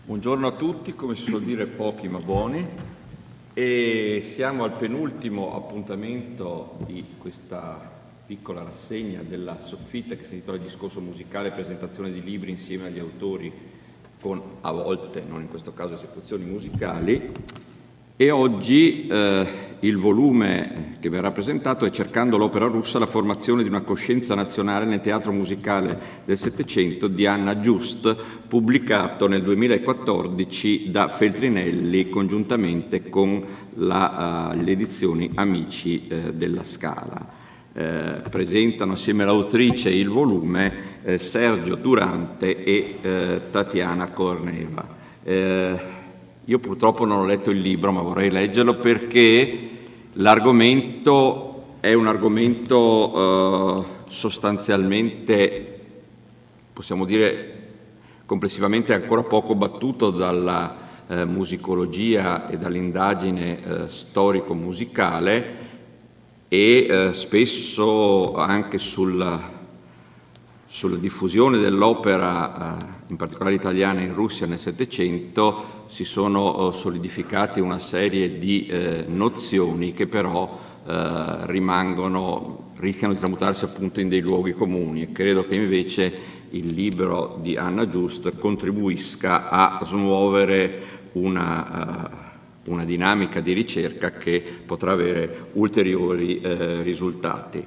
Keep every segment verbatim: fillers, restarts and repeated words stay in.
Buongiorno a tutti, come si suol dire pochi ma buoni, e siamo al penultimo appuntamento di questa piccola rassegna della Soffitta che si intitola Discorso musicale, presentazione di libri insieme agli autori con a volte, non in questo caso, esecuzioni musicali. E oggi eh, il volume che verrà presentato è Cercando l'opera russa, la formazione di una coscienza nazionale nel teatro musicale del Settecento di Anna Just, pubblicato nel duemilaquattordici da Feltrinelli congiuntamente con la, uh, le edizioni Amici eh, della Scala. Eh, presentano assieme all'autrice il volume eh, Sergio Durante e eh, Tatiana Korneva. Eh, Io purtroppo non ho letto il libro, ma vorrei leggerlo perché l'argomento è un argomento eh, sostanzialmente, possiamo dire, complessivamente ancora poco battuto dalla eh, musicologia e dall'indagine eh, storico-musicale e eh, spesso anche sulla, sulla diffusione dell'opera, eh, in particolare italiana, in Russia nel Settecento, si sono solidificate una serie di eh, nozioni che però eh, rimangono, rischiano di tramutarsi appunto in dei luoghi comuni, e credo che invece il libro di Anna Just contribuisca a smuovere una, uh, una dinamica di ricerca che potrà avere ulteriori eh, risultati.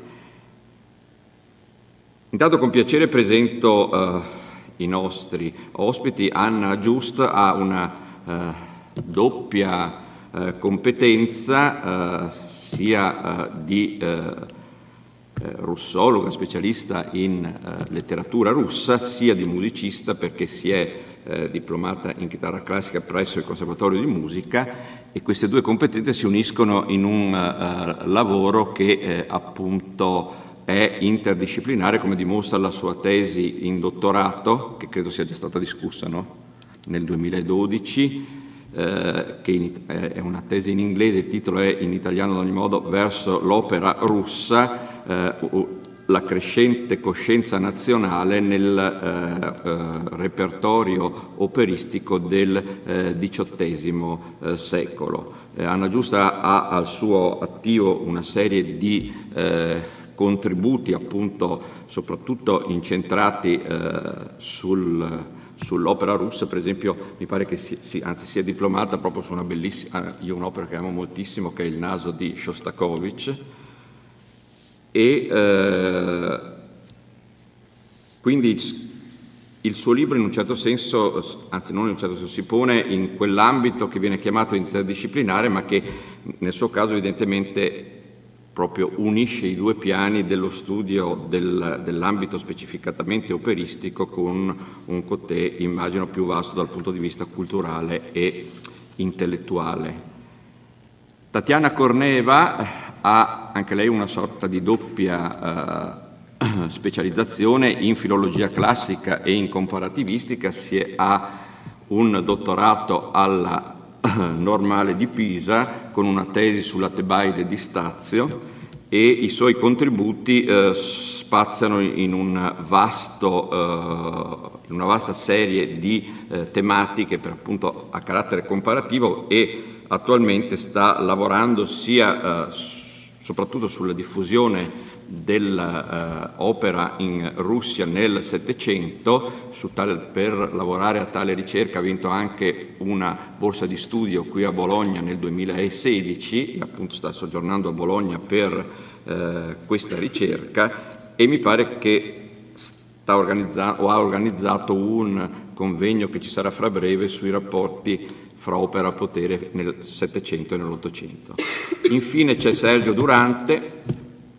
Intanto con piacere presento uh, i nostri ospiti. Anna Just ha una Uh, doppia uh, competenza uh, sia uh, di uh, uh, russologa, specialista in uh, letteratura russa, sia di musicista, perché si è uh, diplomata in chitarra classica presso il Conservatorio di Musica, e queste due competenze si uniscono in un uh, lavoro che uh, appunto è interdisciplinare, come dimostra la sua tesi in dottorato, che credo sia già stata discussa, no? Nel duemiladodici, eh, che in, eh, è una tesi in inglese, il titolo è in italiano ad ogni modo Verso l'opera russa, eh, la crescente coscienza nazionale nel eh, eh, repertorio operistico del eh, diciottesimo eh, secolo. Eh, Anna Just ha al suo attivo una serie di eh, contributi, appunto soprattutto incentrati eh, sul sull'opera russa. Per esempio mi pare che si, si, anzi sia diplomata proprio su una bellissima, io un'opera che amo moltissimo, che è Il naso di Shostakovich, e eh, quindi il, il suo libro in un certo senso, anzi non in un certo senso, si pone in quell'ambito che viene chiamato interdisciplinare, ma che nel suo caso evidentemente proprio unisce i due piani dello studio del, dell'ambito specificatamente operistico con un cotè, immagino, più vasto dal punto di vista culturale e intellettuale. Tatiana Korneva ha anche lei una sorta di doppia eh, specializzazione in filologia classica e in comparativistica. Si è, ha un dottorato alla Normale di Pisa con una tesi sulla Tebaide di Stazio, e i suoi contributi eh, spaziano in, un vasto, eh, in una vasta serie di eh, tematiche per appunto a carattere comparativo, e attualmente sta lavorando sia eh, soprattutto sulla diffusione dell'opera in Russia nel Settecento. Su tale, per lavorare a tale ricerca ha vinto anche una borsa di studio qui a Bologna nel duemilasedici, e appunto sta soggiornando a Bologna per eh, questa ricerca, e mi pare che sta organizzando o ha organizzato un convegno che ci sarà fra breve sui rapporti fra opera e potere nel Settecento e nell'Ottocento. Infine c'è Sergio Durante,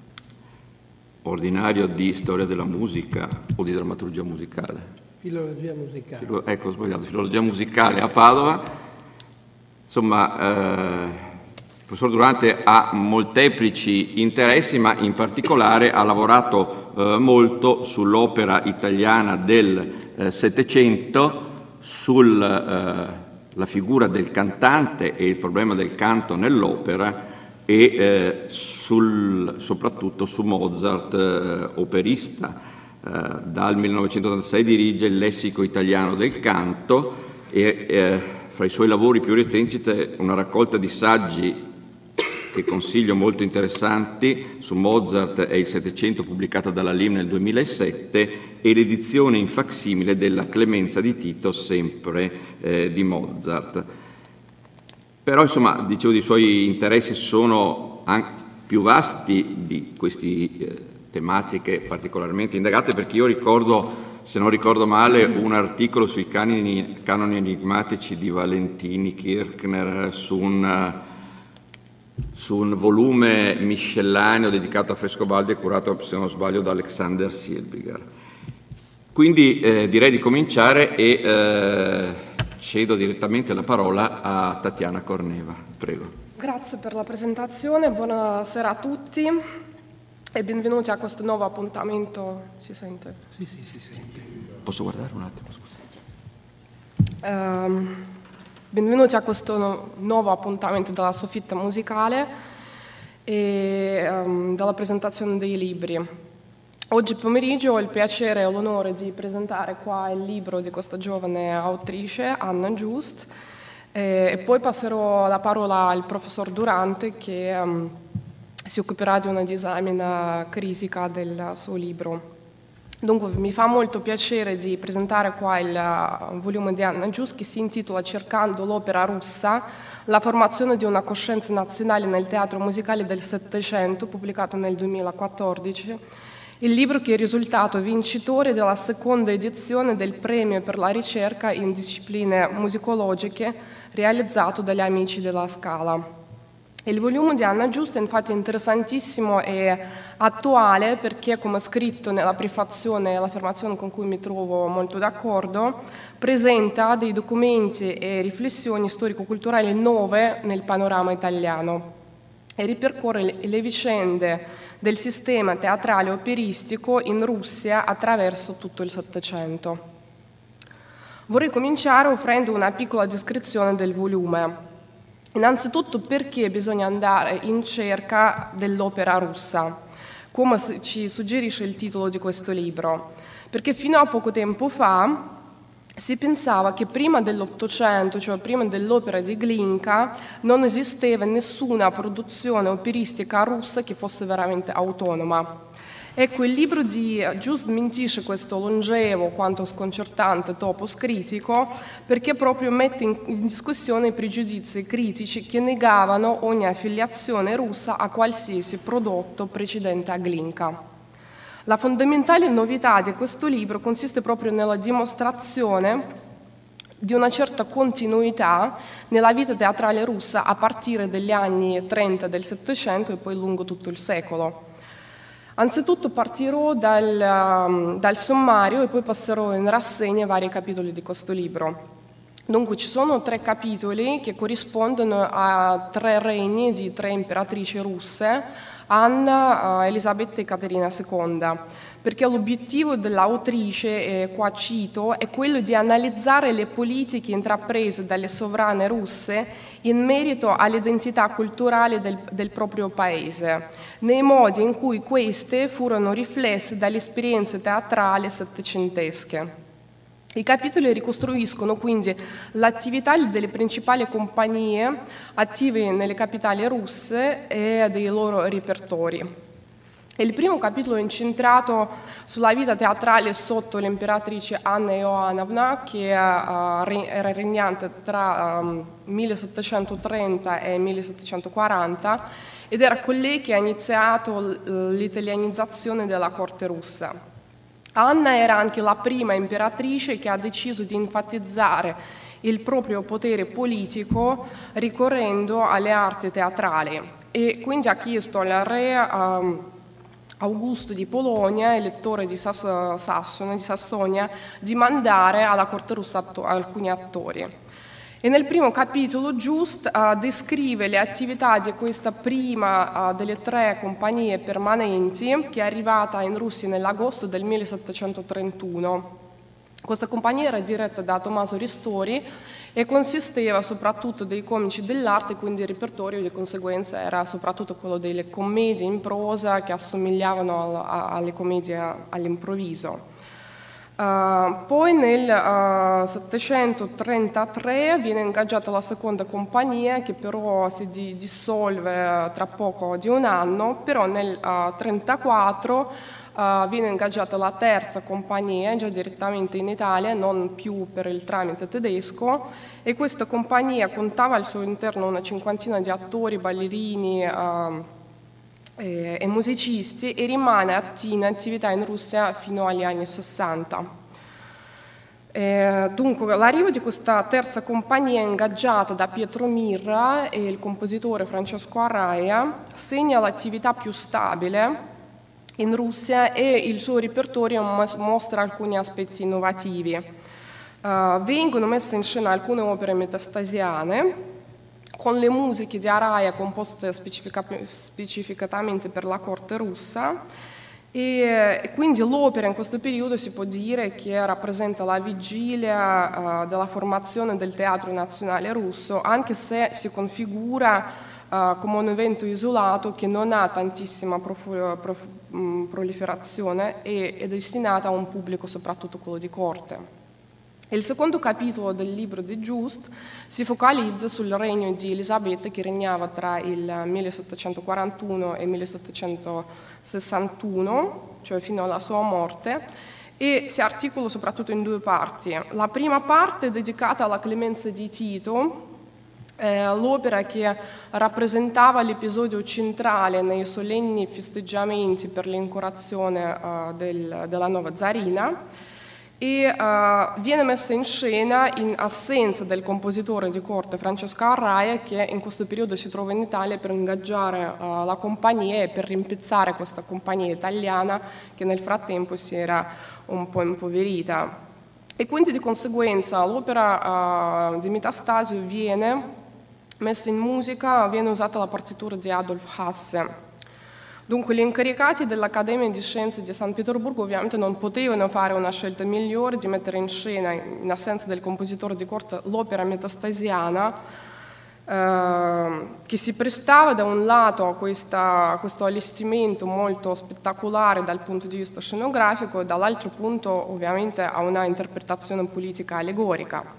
ordinario di storia della musica o di drammaturgia musicale. Filologia musicale. Filo, ecco, ho sbagliato, filologia musicale a Padova. Insomma, eh, il professor Durante ha molteplici interessi, ma in particolare ha lavorato eh, molto sull'opera italiana del eh, Settecento, sulla eh, figura del cantante e il problema del canto nell'opera, e eh, sul, soprattutto su Mozart, eh, operista. Eh, dal millenovecentottantasei dirige il Lessico italiano del canto, e eh, fra i suoi lavori più recenti c'è una raccolta di saggi che consiglio, molto interessanti, su Mozart e il Settecento, pubblicata dalla Lim nel duemilasette, e l'edizione in facsimile della Clemenza di Tito, sempre eh, di Mozart. Però, insomma, dicevo, i suoi interessi sono anche più vasti di queste eh, tematiche particolarmente indagate, perché io ricordo, se non ricordo male, un articolo sui canoni, canoni enigmatici di Valentini, Kirchner, su un... su un volume miscellaneo dedicato a Frescobaldi e curato, se non sbaglio, da Alexander Silbiger. Quindi eh, direi di cominciare e eh, cedo direttamente la parola a Tatiana Corneva. Prego. Grazie per la presentazione, buonasera a tutti e benvenuti a questo nuovo appuntamento. Si sente? Sì, sì, si sente. Posso guardare un attimo? Scusa. Um, Benvenuti a questo no- nuovo appuntamento della Soffitta musicale e um, della presentazione dei libri. Oggi pomeriggio ho il piacere e l'onore di presentare qua il libro di questa giovane autrice, Anna Just, e, e poi passerò la parola al professor Durante che um, si occuperà di una disamina critica del suo libro. Dunque mi fa molto piacere di presentare qua il uh, volume di Anna Just che si intitola Cercando l'opera russa, la formazione di una coscienza nazionale nel teatro musicale del Settecento, pubblicato nel duemilaquattordici, il libro che è risultato vincitore della seconda edizione del premio per la ricerca in discipline musicologiche realizzato dagli amici della Scala. Il volume di Anna Just è infatti interessantissimo e attuale perché, come scritto nella prefazione e l'affermazione con cui mi trovo molto d'accordo, presenta dei documenti e riflessioni storico-culturali nuove nel panorama italiano e ripercorre le, le vicende del sistema teatrale operistico in Russia attraverso tutto il Settecento. Vorrei cominciare offrendo una piccola descrizione del volume. Innanzitutto perché bisogna andare in cerca dell'opera russa, come ci suggerisce il titolo di questo libro, perché fino a poco tempo fa si pensava che prima dell'Ottocento, cioè prima dell'opera di Glinka, non esisteva nessuna produzione operistica russa che fosse veramente autonoma. Ecco, il libro di Just smentisce questo longevo quanto sconcertante topos critico perché proprio mette in, in discussione i pregiudizi critici che negavano ogni affiliazione russa a qualsiasi prodotto precedente a Glinka. La fondamentale novità di questo libro consiste proprio nella dimostrazione di una certa continuità nella vita teatrale russa a partire dagli anni trenta del Settecento e poi lungo tutto il secolo. Anzitutto partirò dal, dal sommario e poi passerò in rassegna vari capitoli di questo libro. Dunque ci sono tre capitoli che corrispondono a tre regni di tre imperatrici russe, Anna, Elisabetta e Caterina seconda, perché l'obiettivo dell'autrice, eh, qua cito, è quello di analizzare le politiche intraprese dalle sovrane russe in merito all'identità culturale del, del proprio paese, nei modi in cui queste furono riflesse dalle esperienze teatrali settecentesche. I capitoli ricostruiscono quindi l'attività delle principali compagnie attive nelle capitali russe e dei loro repertori. Il primo capitolo è incentrato sulla vita teatrale sotto l'imperatrice Anna Ioannovna, che era regnante tra millesettecentotrenta e millesettecentoquaranta ed era colei che ha iniziato l'italianizzazione della corte russa. Anna era anche la prima imperatrice che ha deciso di enfatizzare il proprio potere politico ricorrendo alle arti teatrali e quindi ha chiesto al re um, Augusto di Polonia, elettore di, Sass- Sassone, di Sassonia, di mandare alla corte russa atto- alcuni attori. E nel primo capitolo Just uh, descrive le attività di questa prima uh, delle tre compagnie permanenti che è arrivata in Russia nell'agosto del millesettecentotrentuno. Questa compagnia era diretta da Tommaso Ristori e consisteva soprattutto dei comici dell'arte, quindi il repertorio di conseguenza era soprattutto quello delle commedie in prosa che assomigliavano al, a, alle commedie all'improvviso. Uh, poi nel uh, settecentotrentatré viene ingaggiata la seconda compagnia, che però si di- dissolve tra poco di un anno, però nel millenovecentotrentaquattro uh, viene ingaggiata la terza compagnia, già direttamente in Italia, non più per il tramite tedesco, e questa compagnia contava al suo interno una cinquantina di attori, ballerini uh, e, e musicisti, e rimane atti- in attività in Russia fino agli anni sessanta. Eh, dunque, l'arrivo di questa terza compagnia ingaggiata da Pietro Mirra e il compositore Francesco Arraia segna l'attività più stabile in Russia, e il suo repertorio mostra alcuni aspetti innovativi. Uh, vengono messe in scena alcune opere metastasiane con le musiche di Arraia composte specifica- specificatamente per la corte russa, e, e quindi l'opera in questo periodo si può dire che rappresenta la vigilia uh, della formazione del teatro nazionale russo, anche se si configura uh, come un evento isolato che non ha tantissima profu- prof- mh, proliferazione e è destinata a un pubblico soprattutto quello di corte. Il secondo capitolo del libro di Just si focalizza sul regno di Elisabetta, che regnava tra il millesettecentoquarantuno e il millesettecentosessantuno, cioè fino alla sua morte, e si articola soprattutto in due parti. La prima parte è dedicata alla clemenza di Tito, eh, l'opera che rappresentava l'episodio centrale nei solenni festeggiamenti per l'incoronazione uh, del, della nuova zarina, e uh, viene messa in scena in assenza del compositore di corte Francesco Arraia, che in questo periodo si trova in Italia per ingaggiare uh, la compagnia e per rimpiazzare questa compagnia italiana che nel frattempo si era un po' impoverita. E quindi di conseguenza l'opera uh, di Metastasio viene messa in musica, viene usata la partitura di Adolf Hasse. Dunque gli incaricati dell'Accademia di Scienze di San Pietroburgo ovviamente non potevano fare una scelta migliore di mettere in scena, in assenza del compositore di corte, l'opera metastasiana, eh, che si prestava da un lato a, questa, a questo allestimento molto spettacolare dal punto di vista scenografico, e dall'altro punto ovviamente a una interpretazione politica allegorica.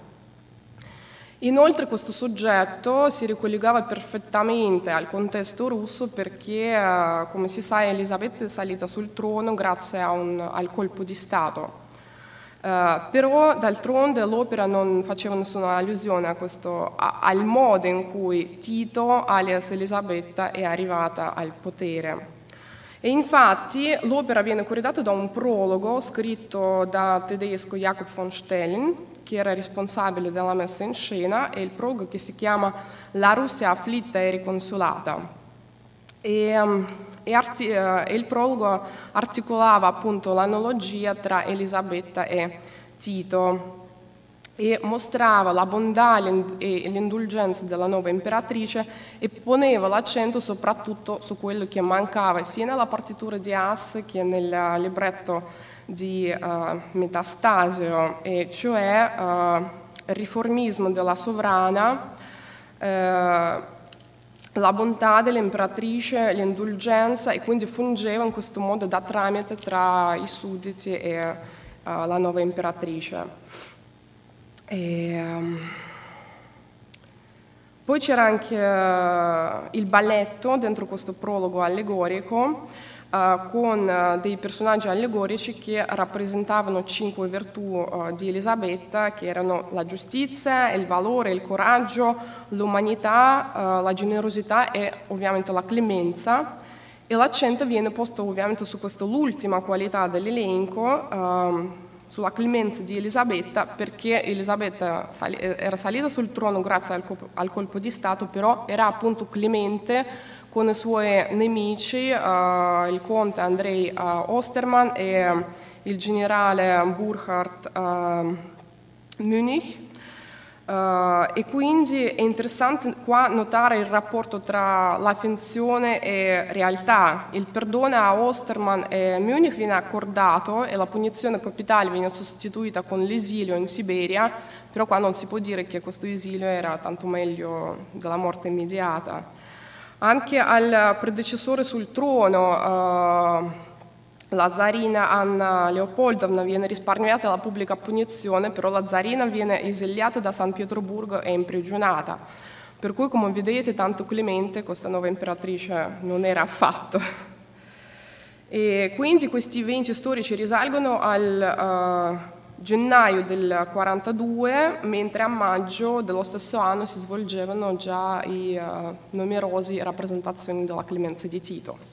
Inoltre questo soggetto si ricollegava perfettamente al contesto russo perché, eh, come si sa, Elisabetta è salita sul trono grazie a un, al colpo di Stato. Uh, però d'altronde l'opera non faceva nessuna allusione a questo, a, al modo in cui Tito, alias Elisabetta, è arrivata al potere. E infatti l'opera viene corredata da un prologo scritto da tedesco Jakob von Stellen, che era responsabile della messa in scena, e il prologo che si chiama La Russia afflitta e riconsolata. E, um, e, arti- uh, e il prologo articolava appunto l'analogia tra Elisabetta e Tito e mostrava la bontà e l'indulgenza della nuova imperatrice, e poneva l'accento soprattutto su quello che mancava sia nella partitura di Hasse che nel libretto di uh, Metastasio, e cioè uh, il riformismo della sovrana, uh, la bontà dell'imperatrice, l'indulgenza, e quindi fungeva in questo modo da tramite tra i sudditi e uh, la nuova imperatrice. E, um, poi c'era anche uh, il balletto dentro questo prologo allegorico, uh, con uh, dei personaggi allegorici che rappresentavano cinque virtù uh, di Elisabetta, che erano la giustizia, il valore, il coraggio, l'umanità, uh, la generosità e ovviamente la clemenza. E l'accento viene posto ovviamente su questa l'ultima qualità dell'elenco, uh, sulla clemenza di Elisabetta, perché Elisabetta sali- era salita sul trono grazie al, cop- al colpo di Stato, però era appunto clemente con i suoi nemici, uh, il conte Andrei uh, Osterman e uh, il generale Burkhard uh, Münich. Uh, e quindi è interessante qua notare il rapporto tra la finzione e realtà. Il perdono a Osterman e Munich viene accordato e la punizione capitale viene sostituita con l'esilio in Siberia, però qua non si può dire che questo esilio era tanto meglio della morte immediata. Anche al predecessore sul trono, uh, la zarina Anna Leopoldovna viene risparmiata dalla pubblica punizione, però la zarina viene esiliata da San Pietroburgo e imprigionata. Per cui, come vedete, tanto clemente questa nuova imperatrice non era affatto. E quindi questi eventi storici risalgono al uh, gennaio del quarantadue, mentre a maggio dello stesso anno si svolgevano già i uh, numerosi rappresentazioni della clemenza di Tito.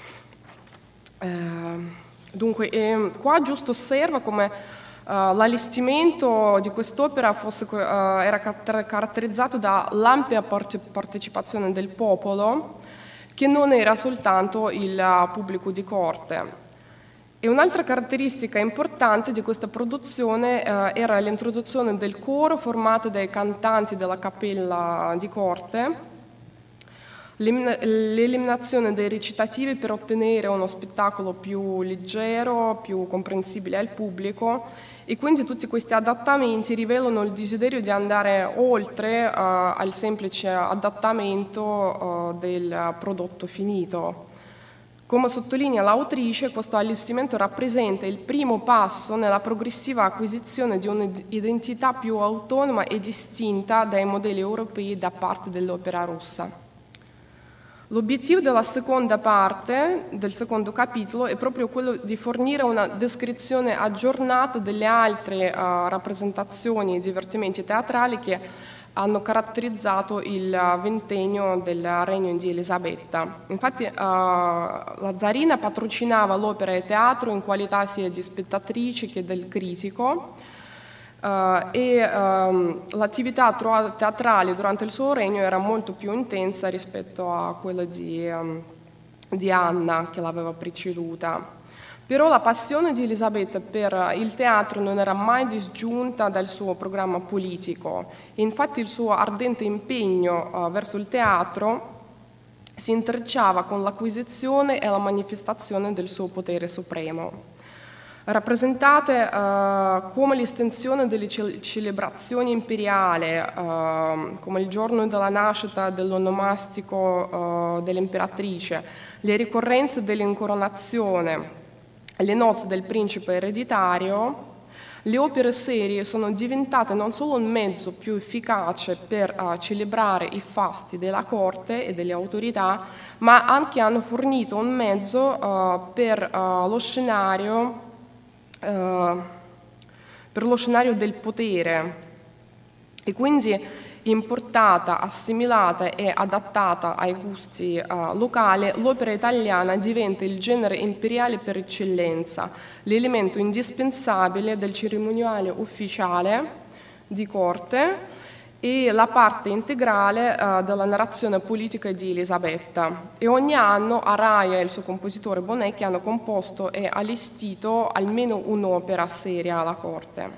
Eh, dunque, eh, qua giusto osserva come uh, l'allestimento di quest'opera fosse, uh, era car- caratterizzato dall'ampia parte- partecipazione del popolo, che non era soltanto il uh, pubblico di corte. E un'altra caratteristica importante di questa produzione uh, era l'introduzione del coro formato dai cantanti della cappella di corte, l'eliminazione dei recitativi per ottenere uno spettacolo più leggero, più comprensibile al pubblico, e quindi tutti questi adattamenti rivelano il desiderio di andare oltre uh, al semplice adattamento uh, del prodotto finito. Come sottolinea l'autrice, questo allestimento rappresenta il primo passo nella progressiva acquisizione di un'identità più autonoma e distinta dai modelli europei da parte dell'opera russa. L'obiettivo della seconda parte, del secondo capitolo, è proprio quello di fornire una descrizione aggiornata delle altre uh, rappresentazioni e divertimenti teatrali che hanno caratterizzato il ventennio del regno di Elisabetta. Infatti uh, la zarina patrocinava l'opera e teatro in qualità sia di spettatrice che del critico, Uh, e um, l'attività teatrale durante il suo regno era molto più intensa rispetto a quella di, um, di Anna, che l'aveva preceduta. Però la passione di Elisabetta per il teatro non era mai disgiunta dal suo programma politico, e infatti il suo ardente impegno uh, verso il teatro si intrecciava con l'acquisizione e la manifestazione del suo potere supremo. Rappresentate uh, come l'estensione delle ce- celebrazioni imperiali, uh, come il giorno della nascita dell'onomastico uh, dell'imperatrice, le ricorrenze dell'incoronazione, le nozze del principe ereditario, le opere serie sono diventate non solo un mezzo più efficace per uh, celebrare i fasti della corte e delle autorità, ma anche hanno fornito un mezzo uh, per uh, lo scenario Uh, per lo scenario del potere, e quindi importata, assimilata e adattata ai gusti uh, locali, l'opera italiana diventa il genere imperiale per eccellenza, l'elemento indispensabile del cerimoniale ufficiale di corte e la parte integrale uh, della narrazione politica di Elisabetta. E ogni anno Araya e il suo compositore Bonecchi hanno composto e allestito almeno un'opera seria alla corte.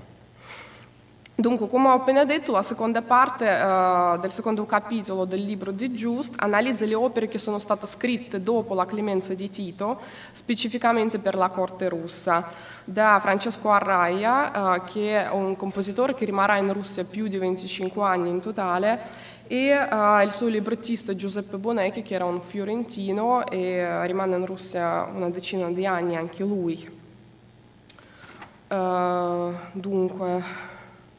Dunque, come ho appena detto, la seconda parte uh, del secondo capitolo del libro di Just analizza le opere che sono state scritte dopo la clemenza di Tito, specificamente per la corte russa, da Francesco Araya, uh, che è un compositore che rimarrà in Russia più di venticinque anni in totale, e uh, il suo librettista Giuseppe Bonecchi, che era un fiorentino e uh, rimane in Russia una decina di anni anche lui. Uh, dunque...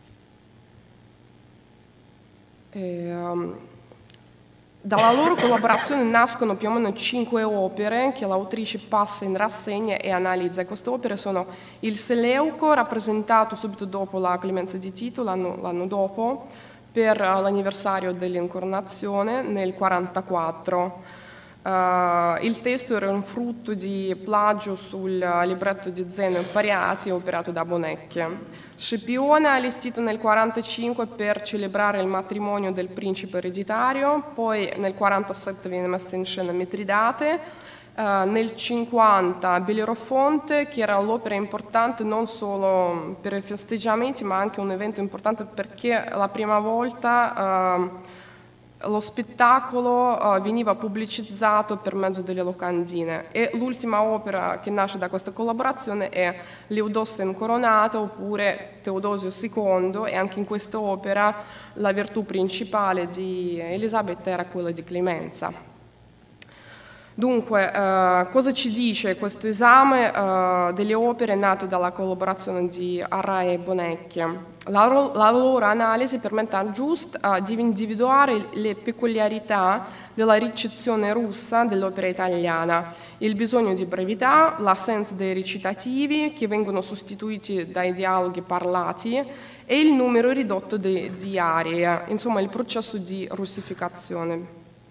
E, um, dalla loro collaborazione nascono più o meno cinque opere che l'autrice passa in rassegna e analizza. Queste opere sono il Seleuco, rappresentato subito dopo la clemenza di Tito, l'anno, l'anno dopo, per uh, l'anniversario dell'incoronazione nel quarantaquattro. Uh, il testo era un frutto di plagio sul uh, libretto di Zeno e Pariati operato da Bonecchi. Scipione, allestito nel quarantacinque per celebrare il matrimonio del principe ereditario, poi nel quarantasette viene messa in scena Mitridate, uh, nel cinquanta Bellerofonte, che era l'opera importante non solo per i festeggiamenti ma anche un evento importante perché la prima volta uh, lo spettacolo uh, veniva pubblicizzato per mezzo delle locandine, e l'ultima opera che nasce da questa collaborazione è L'Eudossa incoronata oppure Teodosio secondo, e anche in questa opera la virtù principale di Elisabetta era quella di clemenza. Dunque, eh, cosa ci dice questo esame eh, delle opere nate dalla collaborazione di Arrai e Bonecchia? La, la loro analisi permette a Just uh, di individuare le peculiarità della ricezione russa dell'opera italiana, il bisogno di brevità, l'assenza dei recitativi che vengono sostituiti dai dialoghi parlati e il numero ridotto di, di arie, insomma il processo di russificazione.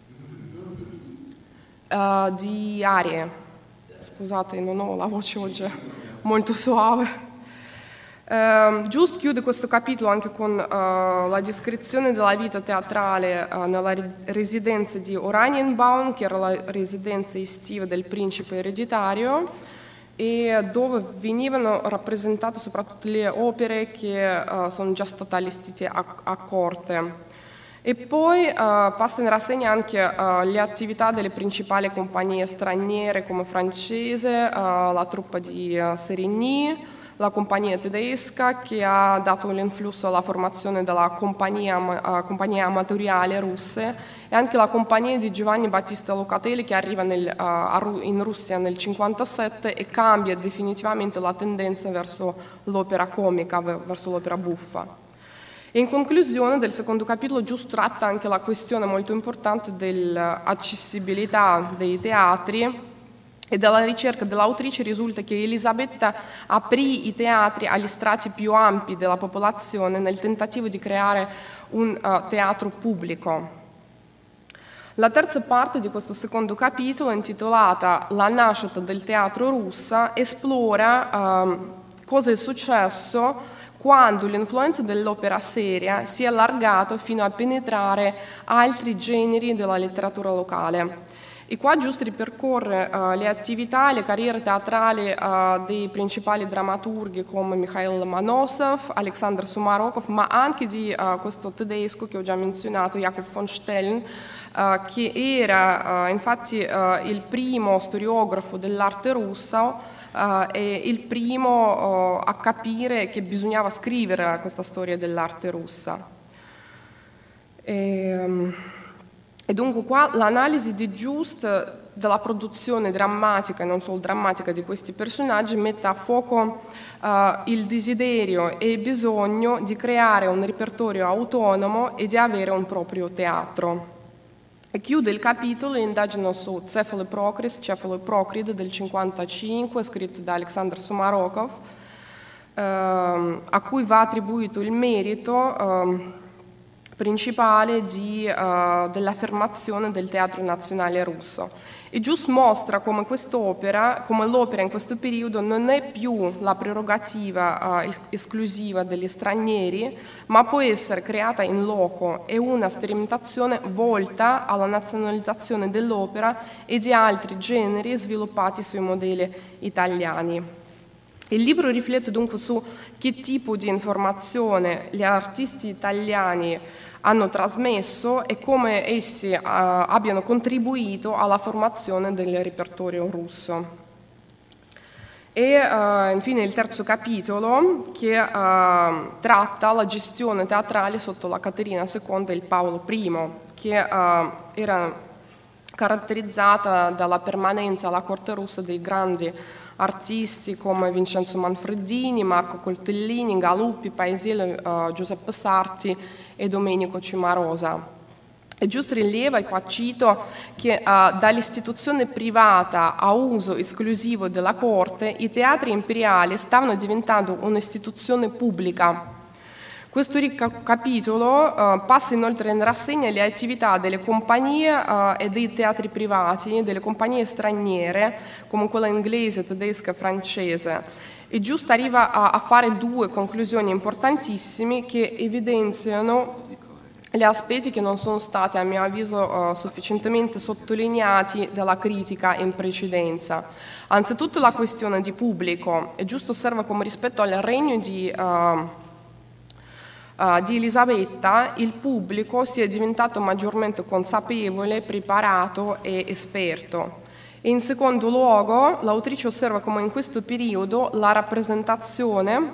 Uh, di arie, scusate, non ho la voce oggi molto suave. Uh, Just chiude questo capitolo anche con uh, la descrizione della vita teatrale uh, nella residenza di Oranienbaum, che era la residenza estiva del principe ereditario, e dove venivano rappresentate soprattutto le opere che uh, sono già state allestite a, a corte. E poi uh, passa in rassegna anche uh, le attività delle principali compagnie straniere come francese, uh, la truppa di uh, Serigny, la compagnia tedesca che ha dato l'influsso alla formazione della compagnia, uh, compagnia amatoriale russe, e anche la compagnia di Giovanni Battista Locatelli che arriva nel, uh, in Russia nel cinquantasette e cambia definitivamente la tendenza verso l'opera comica, verso l'opera buffa. E in conclusione del secondo capitolo Just tratta anche la questione molto importante dell'accessibilità dei teatri, e dalla ricerca dell'autrice risulta che Elisabetta aprì i teatri agli strati più ampi della popolazione nel tentativo di creare un uh, teatro pubblico. La terza parte di questo secondo capitolo, intitolata La nascita del teatro russa, esplora uh, cosa è successo quando l'influenza dell'opera seria si è allargata fino a penetrare altri generi della letteratura locale. E qua Just ripercorre uh, le attività e le carriere teatrali uh, dei principali drammaturghi come Mikhail Lomonosov, Alexander Sumarokov, ma anche di uh, questo tedesco che ho già menzionato, Jakob von Stellen, uh, che era uh, infatti uh, il primo storiografo dell'arte russa, Uh, è il primo uh, a capire che bisognava scrivere questa storia dell'arte russa. E, um, e dunque qua l'analisi di Just della produzione drammatica e non solo drammatica di questi personaggi mette a fuoco uh, il desiderio e il bisogno di creare un repertorio autonomo e di avere un proprio teatro. E chiude il capitolo l'indagine su Cefaloprocris, Cefaloprocride del cinquantacinque, scritto da Alexander Sumarokov, ehm, a cui va attribuito il merito ehm, principale di, eh, dell'affermazione del teatro nazionale russo. E Just mostra come quest'opera, come l'opera in questo periodo non è più la prerogativa eh, esclusiva degli stranieri, ma può essere creata in loco, è una sperimentazione volta alla nazionalizzazione dell'opera e di altri generi sviluppati sui modelli italiani. Il libro riflette dunque su che tipo di informazione gli artisti italiani hanno trasmesso e come essi uh, abbiano contribuito alla formazione del repertorio russo. E uh, infine il terzo capitolo che uh, tratta la gestione teatrale sotto la Caterina seconda e il Paolo primo, che uh, era caratterizzata dalla permanenza alla corte russa dei grandi artisti come Vincenzo Manfredini, Marco Coltellini, Galuppi, Paesiello, uh, Giuseppe Sarti e Domenico Cimarosa. E Just rileva, e qua cito, che uh, dall'istituzione privata a uso esclusivo della corte i teatri imperiali stavano diventando un'istituzione pubblica. Questo capitolo uh, passa inoltre in rassegna le attività delle compagnie uh, e dei teatri privati, delle compagnie straniere, come quella inglese, tedesca e francese. E Just arriva a, a fare due conclusioni importantissime che evidenziano gli aspetti che non sono stati, a mio avviso, uh, sufficientemente sottolineati dalla critica in precedenza. Anzitutto la questione di pubblico. E Just osserva come rispetto al regno di... Uh, Uh, di Elisabetta, il pubblico si è diventato maggiormente consapevole, preparato e esperto. E in secondo luogo, l'autrice osserva come in questo periodo la rappresentazione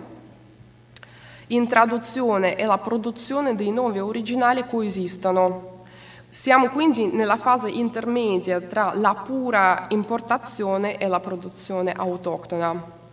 in traduzione e la produzione dei nuovi originali coesistano. Siamo quindi nella fase intermedia tra la pura importazione e la produzione autoctona.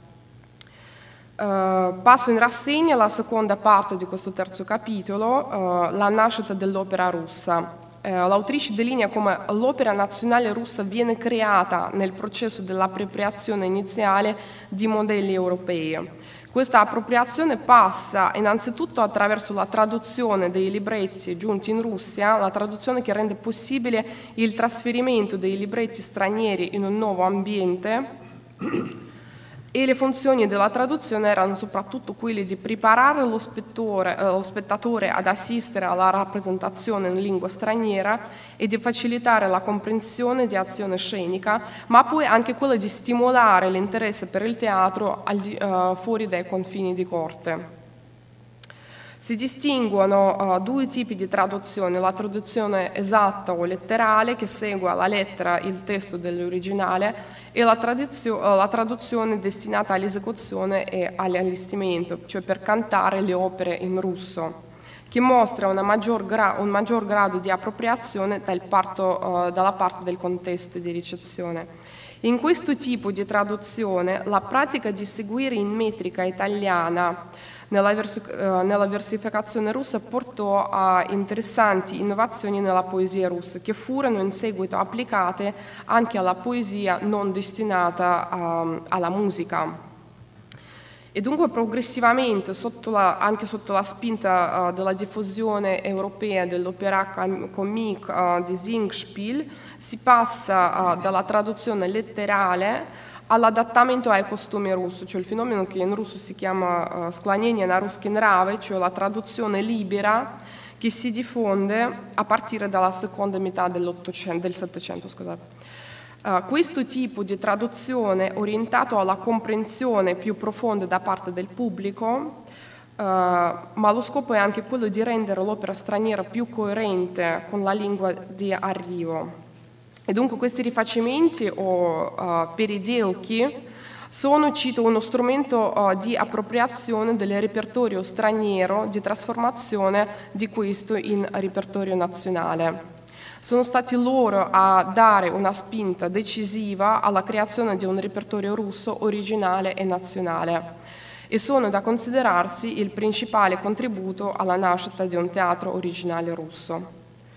Uh, passo in rassegna la seconda parte di questo terzo capitolo, uh, la nascita dell'opera russa. Uh, l'autrice delinea come l'opera nazionale russa viene creata nel processo dell'appropriazione iniziale di modelli europei. Questa appropriazione passa innanzitutto attraverso la traduzione dei libretti giunti in Russia, la traduzione che rende possibile il trasferimento dei libretti stranieri in un nuovo ambiente, e le funzioni della traduzione erano soprattutto quelle di preparare lo spettatore, eh, lo spettatore ad assistere alla rappresentazione in lingua straniera e di facilitare la comprensione di azione scenica, ma poi anche quella di stimolare l'interesse per il teatro al di, eh, fuori dai confini di corte. Si distinguono uh, due tipi di traduzione, la traduzione esatta o letterale che segue alla lettera il testo dell'originale e la, tradizio- uh, la traduzione destinata all'esecuzione e all'allestimento, cioè per cantare le opere in russo, che mostra una maggior gra- un maggior grado di appropriazione dal parto, uh, dalla parte del contesto di ricezione. In questo tipo di traduzione la pratica di seguire in metrica italiana Nella, vers- uh, nella versificazione russa portò a interessanti innovazioni nella poesia russa che furono in seguito applicate anche alla poesia non destinata uh, alla musica. E dunque progressivamente, sotto la, anche sotto la spinta uh, della diffusione europea dell'opera comique uh, di Singspiel, si passa uh, dalla traduzione letterale all'adattamento ai costumi russi, cioè il fenomeno che in russo si chiama uh, sklonение na русский nrave, cioè la traduzione libera che si diffonde a partire dalla seconda metà dell'Ottocento, del Settecento. Scusate. Uh, questo tipo di traduzione orientato alla comprensione più profonda da parte del pubblico, uh, ma lo scopo è anche quello di rendere l'opera straniera più coerente con la lingua di arrivo. E dunque questi rifacimenti o uh, peridelchi sono, cito, uno strumento uh, di appropriazione del repertorio straniero, di trasformazione di questo in repertorio nazionale. Sono stati loro a dare una spinta decisiva alla creazione di un repertorio russo originale e nazionale e sono da considerarsi il principale contributo alla nascita di un teatro originale russo.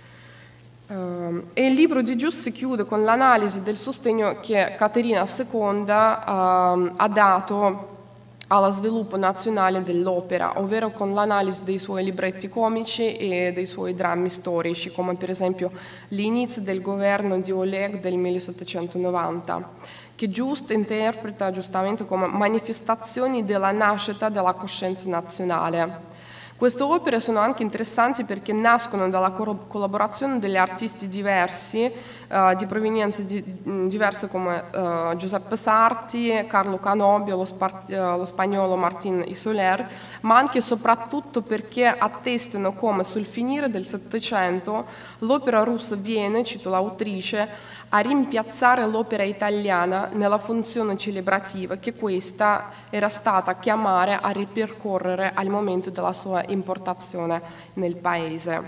Uh, e il libro di Just si chiude con l'analisi del sostegno che Caterina seconda uh, ha dato allo sviluppo nazionale dell'opera, ovvero con l'analisi dei suoi libretti comici e dei suoi drammi storici, come per esempio l'inizio del governo di Oleg del millesettecentonovanta, che Just interpreta giustamente come manifestazioni della nascita della coscienza nazionale. Queste opere sono anche interessanti perché nascono dalla co- collaborazione degli artisti diversi, uh, di provenienze di, mh, diverse come uh, Giuseppe Sarti, Carlo Canobio, lo, spar- uh, lo spagnolo Martín y Soler, ma anche e soprattutto perché attestano come sul finire del Settecento l'opera russa viene, cito l'autrice, a rimpiazzare l'opera italiana nella funzione celebrativa che questa era stata a chiamare a ripercorrere al momento della sua importazione nel paese.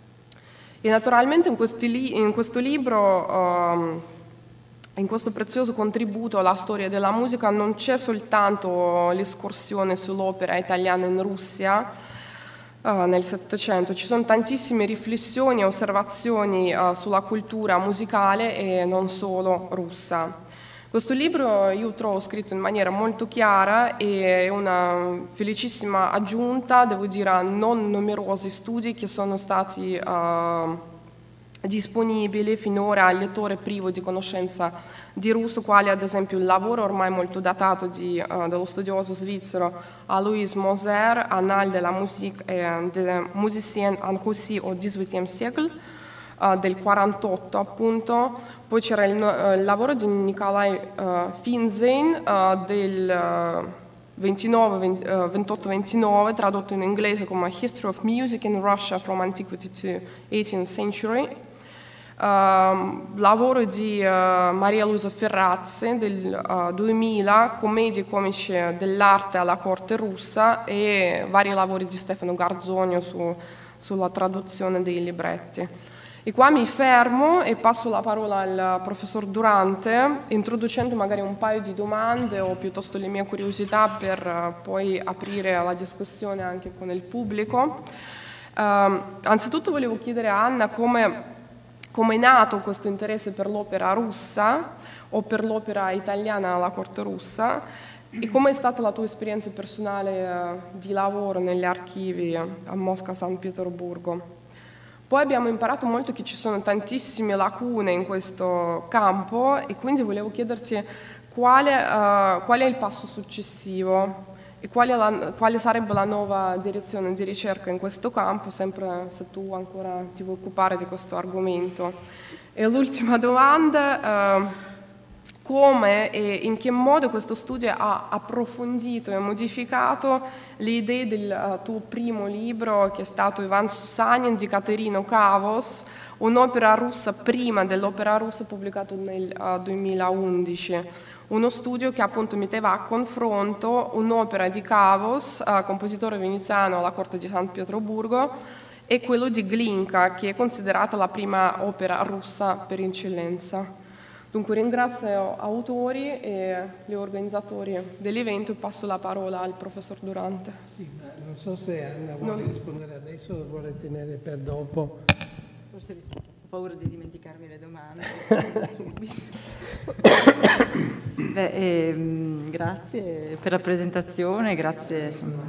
E naturalmente in, li- in questo libro, um, in questo prezioso contributo alla storia della musica, non c'è soltanto l'escursione sull'opera italiana in Russia, Uh, nel Settecento, ci sono tantissime riflessioni e osservazioni uh, sulla cultura musicale e non solo russa. Questo libro io trovo scritto in maniera molto chiara e è una felicissima aggiunta, devo dire, a non numerosi studi che sono stati uh, disponibili finora al lettore privo di conoscenza di russo, quali ad esempio il lavoro ormai molto datato di, uh, dello studioso svizzero Alois Moser, Annales de la musique et des musiciens en Russie au dix-huitième siècle, uh, del quarantotto appunto. Poi c'era il, uh, il lavoro di Nikolai uh, Finzen uh, del uh, ventotto ventinove, tradotto in inglese come History of Music in Russia from Antiquity to eighteenth Century. Uh, lavoro di uh, Maria Luisa Ferrazzi del uh, duemila, Commedie comici dell'arte alla corte russa, e vari lavori di Stefano Garzonio su, sulla traduzione dei libretti. E qua mi fermo e passo la parola al professor Durante, introducendo magari un paio di domande o piuttosto le mie curiosità per poi aprire la discussione anche con il pubblico. Uh, anzitutto volevo chiedere a Anna come, come è nato questo interesse per l'opera russa o per l'opera italiana alla corte russa e come è stata la tua esperienza personale uh, di lavoro negli archivi a Mosca, San Pietroburgo. Poi abbiamo imparato molto che ci sono tantissime lacune in questo campo e quindi volevo chiederti quale, uh, qual è il passo successivo e quale, la, quale sarebbe la nuova direzione di ricerca in questo campo, sempre se tu ancora ti vuoi occupare di questo argomento. E l'ultima domanda, uh, come e in che modo questo studio ha approfondito e modificato le idee del uh, tuo primo libro, che è stato Ivan Susanin di Katerino Kavos, un'opera russa prima dell'opera russa, pubblicato nel uh, duemilaundici. Uno studio che appunto metteva a confronto un'opera di Kavos, uh, compositore veneziano alla corte di San Pietroburgo, e quello di Glinka, che è considerata la prima opera russa per eccellenza. Dunque ringrazio autori e gli organizzatori dell'evento e passo la parola al professor Durante. Sì, ma non so se Anna vuole non... rispondere adesso o vuole tenere per dopo. Forse rispondo. Ho paura di dimenticarmi le domande. Beh, ehm, grazie per la presentazione, grazie. Insomma.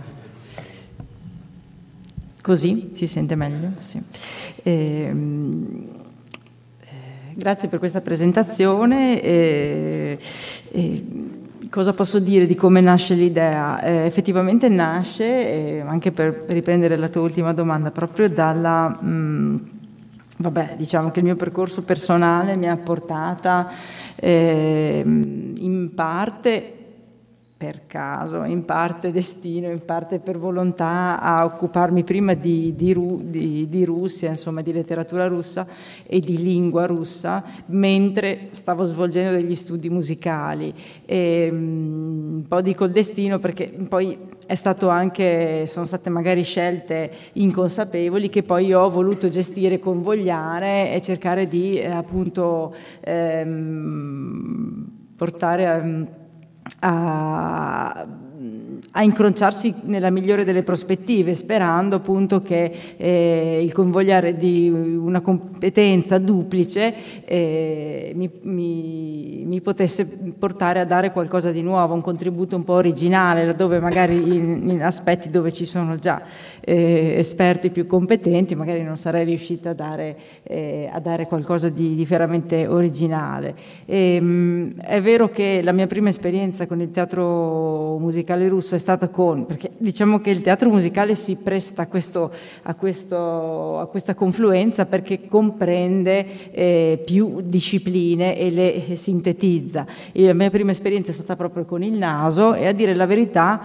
Così si sente meglio? Sì. Ehm, Grazie per questa presentazione. E, e, cosa posso dire di come nasce l'idea? Eh, effettivamente nasce, eh, anche per riprendere la tua ultima domanda, proprio dalla... Mh, vabbè, diciamo che il mio percorso personale mi ha portata eh, in parte... per caso, in parte destino, in parte per volontà, a occuparmi prima di, di, di, di Russia, insomma di letteratura russa e di lingua russa, mentre stavo svolgendo degli studi musicali. E, un po' dico il destino perché poi è stato anche, sono state magari scelte inconsapevoli che poi ho voluto gestire, convogliare e cercare di eh, appunto ehm, portare a A, a incrociarsi nella migliore delle prospettive, sperando appunto che eh, il convogliare di una competenza duplice eh, mi, mi, mi potesse portare a dare qualcosa di nuovo, un contributo un po' originale, laddove magari in, in aspetti dove ci sono già eh, esperti più competenti, magari non sarei riuscita a dare, eh, a dare qualcosa di, di veramente originale. E, mh, è vero che la mia prima esperienza con il teatro musicale russo è stata con, perché diciamo che il teatro musicale si presta a, questo, a, questo, a questa confluenza perché comprende eh, più discipline e le sintetizza. E la mia prima esperienza è stata proprio con il naso e, a dire la verità,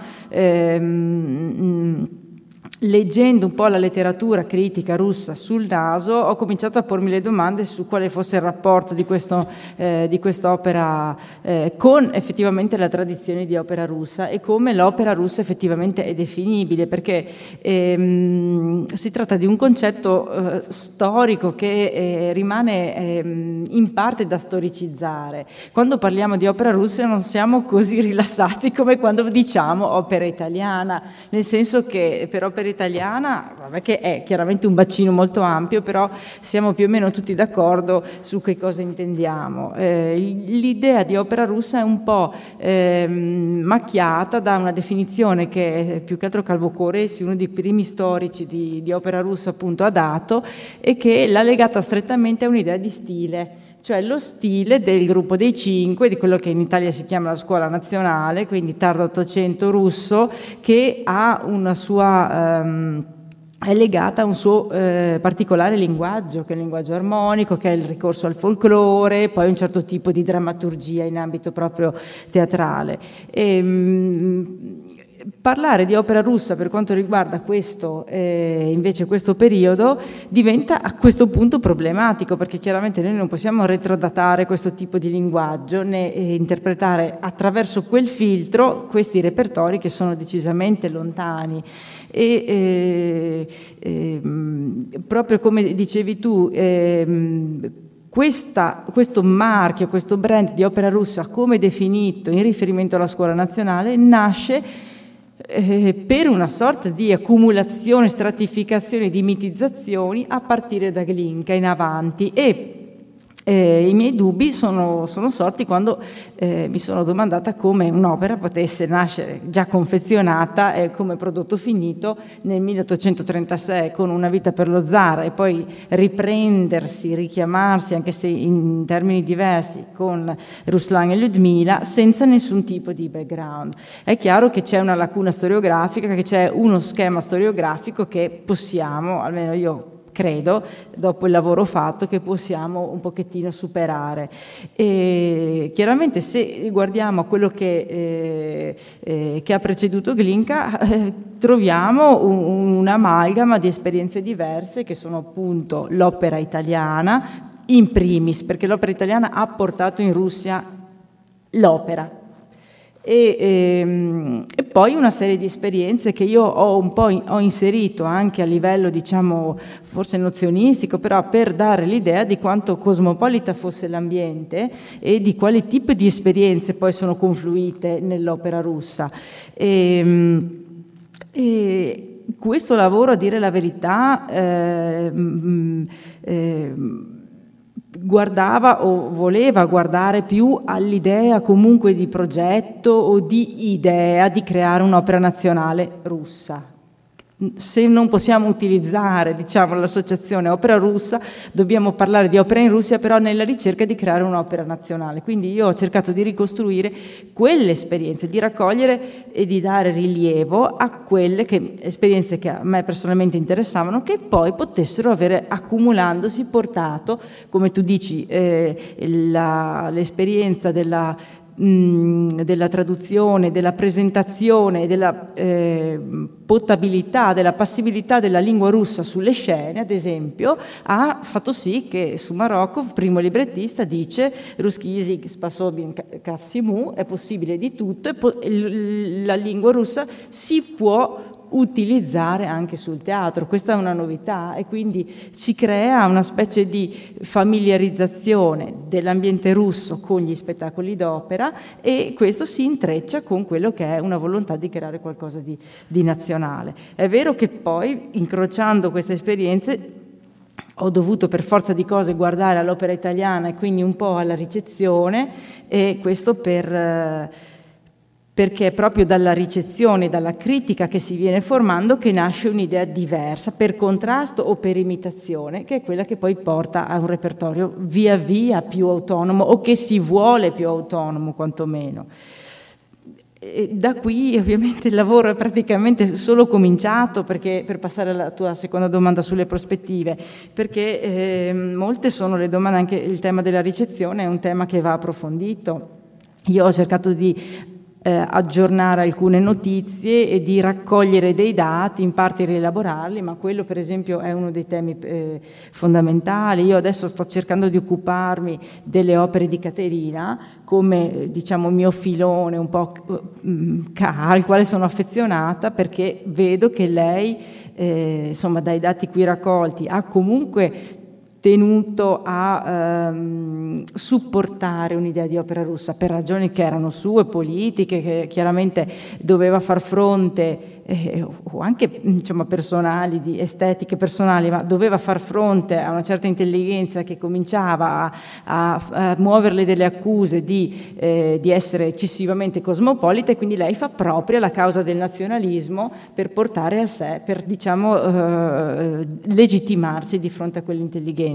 ehm, leggendo un po' la letteratura critica russa sul naso, ho cominciato a pormi le domande su quale fosse il rapporto di, questo, eh, di quest'opera eh, con effettivamente la tradizione di opera russa e come l'opera russa effettivamente è definibile, perché ehm, si tratta di un concetto eh, storico che eh, rimane eh, in parte da storicizzare. Quando parliamo di opera russa non siamo così rilassati come quando diciamo opera italiana, nel senso che per opera italiana, vabbè, che è chiaramente un bacino molto ampio, però siamo più o meno tutti d'accordo su che cosa intendiamo. Eh, l'idea di opera russa è un po' eh, macchiata da una definizione che è più che altro Calvo Coresi, uno dei primi storici di, di opera russa, appunto, ha dato, e che l'ha legata strettamente a un'idea di stile, cioè lo stile del gruppo dei cinque, di quello che in Italia si chiama la scuola nazionale, quindi tardo Ottocento russo, che ha una sua... Um, è legata a un suo eh, particolare linguaggio, che è il linguaggio armonico, che è il ricorso al folklore, poi un certo tipo di drammaturgia in ambito proprio teatrale. E, um, parlare di opera russa per quanto riguarda questo, eh, invece questo periodo, diventa a questo punto problematico, perché chiaramente noi non possiamo retrodatare questo tipo di linguaggio né eh, interpretare attraverso quel filtro questi repertori che sono decisamente lontani. E eh, eh, proprio come dicevi tu, eh, Questa, questo marchio, questo brand di opera russa, come definito in riferimento alla scuola nazionale, nasce eh, per una sorta di accumulazione, stratificazione di mitizzazioni a partire da Glinka in avanti. E Eh, i miei dubbi sono, sono sorti quando eh, mi sono domandata come un'opera potesse nascere già confezionata e come prodotto finito nel milleottocentotrentasei con Una vita per lo zar e poi riprendersi, richiamarsi, anche se in termini diversi, con Ruslan e Lyudmila senza nessun tipo di background. È chiaro che c'è una lacuna storiografica, che c'è uno schema storiografico che possiamo, almeno io credo, dopo il lavoro fatto, che possiamo un pochettino superare. E chiaramente se guardiamo a quello che, eh, eh, che ha preceduto Glinka, eh, troviamo un, un'amalgama di esperienze diverse che sono appunto l'opera italiana, in primis, perché l'opera italiana ha portato in Russia l'opera. E, e, e poi una serie di esperienze che io ho un po' in, ho inserito anche a livello, diciamo, forse nozionistico, però per dare l'idea di quanto cosmopolita fosse l'ambiente e di quale tipo di esperienze poi sono confluite nell'opera russa. E, e questo lavoro, a dire la verità, eh, eh, guardava o voleva guardare più all'idea comunque di progetto o di idea di creare un'opera nazionale russa. Se non possiamo utilizzare, diciamo, l'associazione opera russa, dobbiamo parlare di opera in Russia, però nella ricerca di creare un'opera nazionale. Quindi io ho cercato di ricostruire quelle esperienze, di raccogliere e di dare rilievo a quelle che, esperienze che a me personalmente interessavano, che poi potessero avere, accumulandosi, portato, come tu dici, eh, la, l'esperienza della della traduzione, della presentazione, della eh, potabilità, della passibilità della lingua russa sulle scene, ad esempio, ha fatto sì che Sumarokov, primo librettista, dice «Ruski yazyk sposobен ко всему», è possibile di tutto, e po- la lingua russa si può utilizzare anche sul teatro. Questa è una novità e quindi ci crea una specie di familiarizzazione dell'ambiente russo con gli spettacoli d'opera, e questo si intreccia con quello che è una volontà di creare qualcosa di, di nazionale. È vero che poi, incrociando queste esperienze, ho dovuto per forza di cose guardare all'opera italiana e quindi un po' alla ricezione, e questo per perché è proprio dalla ricezione, dalla critica che si viene formando che nasce un'idea diversa, per contrasto o per imitazione, che è quella che poi porta a un repertorio via via più autonomo, o che si vuole più autonomo quantomeno. E da qui ovviamente il lavoro è praticamente solo cominciato, perché, per passare alla tua seconda domanda sulle prospettive, perché eh, molte sono le domande, anche il tema della ricezione è un tema che va approfondito. Io ho cercato di Eh, aggiornare alcune notizie e di raccogliere dei dati, in parte rielaborarli, ma quello per esempio è uno dei temi eh, fondamentali. Io adesso sto cercando di occuparmi delle opere di Caterina come, diciamo, mio filone un po' al quale sono affezionata, perché vedo che lei, eh, insomma, dai dati qui raccolti, ha comunque tenuto a ehm, supportare un'idea di opera russa per ragioni che erano sue, politiche, che chiaramente doveva far fronte, eh, o anche, insomma, personali, di estetiche personali, ma doveva far fronte a una certa intelligenza che cominciava a, a, a muoverle delle accuse di, eh, di essere eccessivamente cosmopolita, e quindi lei fa propria la causa del nazionalismo per portare a sé, per, diciamo, eh, legittimarsi di fronte a quell'intelligenza.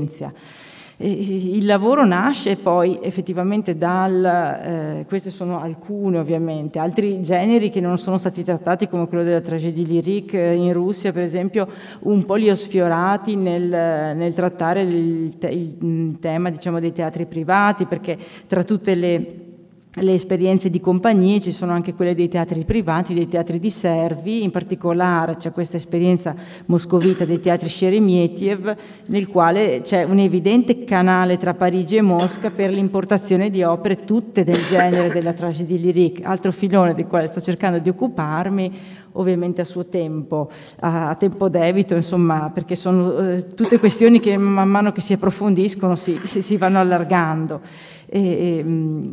Il lavoro nasce poi effettivamente dal, eh, queste sono alcune ovviamente, altri generi che non sono stati trattati, come quello della tragédie lyrique in Russia per esempio, un po' li ho sfiorati nel, nel trattare il, te, il tema, diciamo, dei teatri privati, perché tra tutte le le esperienze di compagnie, ci sono anche quelle dei teatri privati, dei teatri di Servi, in particolare c'è questa esperienza moscovita dei teatri Sheremetyev, nel quale c'è un evidente canale tra Parigi e Mosca per l'importazione di opere tutte del genere della tragédie lyrique, altro filone del quale sto cercando di occuparmi, ovviamente a suo tempo, a tempo debito, insomma, perché sono eh, tutte questioni che man mano che si approfondiscono si, si vanno allargando. E, e,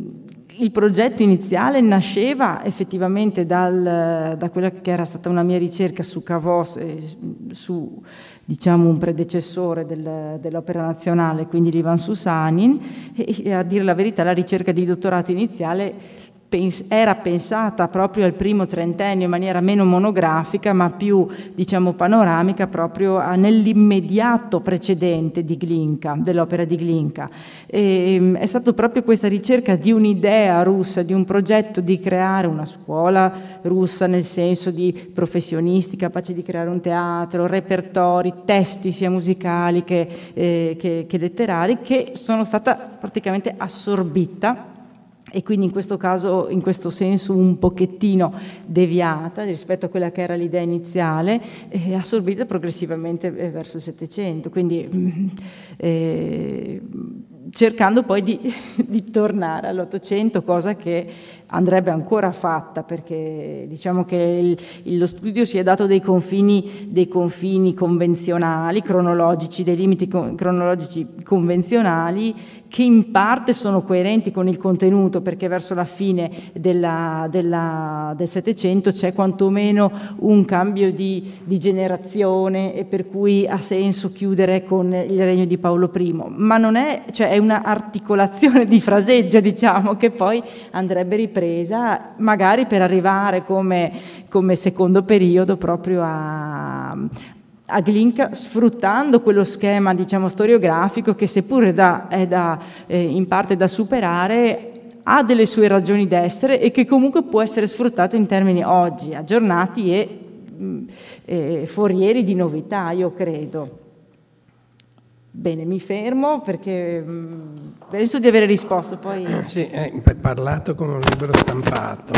il progetto iniziale nasceva effettivamente dal, da quella che era stata una mia ricerca su Kavos, eh, su diciamo un predecessore del, dell'Opera Nazionale, quindi l'Ivan Susanin, e, e a dire la verità la ricerca di dottorato iniziale era pensata proprio al primo trentennio in maniera meno monografica ma più diciamo panoramica proprio a, nell'immediato precedente di Glinka, dell'opera di Glinka. E, è stata proprio questa ricerca di un'idea russa, di un progetto di creare una scuola russa nel senso di professionisti capaci di creare un teatro, repertori, testi sia musicali che, eh, che, che letterari, che sono stata praticamente assorbita e quindi in questo caso, in questo senso un pochettino deviata rispetto a quella che era l'idea iniziale, e assorbita progressivamente verso il Settecento, quindi eh, cercando poi di, di tornare all'Ottocento, cosa che andrebbe ancora fatta, perché diciamo che il, lo studio si è dato dei confini, dei confini convenzionali, cronologici, dei limiti con, cronologici convenzionali, che in parte sono coerenti con il contenuto, perché verso la fine della, della, del Settecento c'è quantomeno un cambio di, di generazione, e per cui ha senso chiudere con il regno di Paolo Primo, ma non è, cioè è una articolazione di fraseggio, diciamo, che poi andrebbe ripresa magari per arrivare come, come secondo periodo proprio a a Glinka, sfruttando quello schema diciamo storiografico che seppure da, è da, eh, in parte da superare, ha delle sue ragioni d'essere e che comunque può essere sfruttato in termini oggi aggiornati e eh, forieri di novità, io credo. Bene, mi fermo perché mh, penso di avere risposto. Poi... Sì, hai parlato come un libro stampato.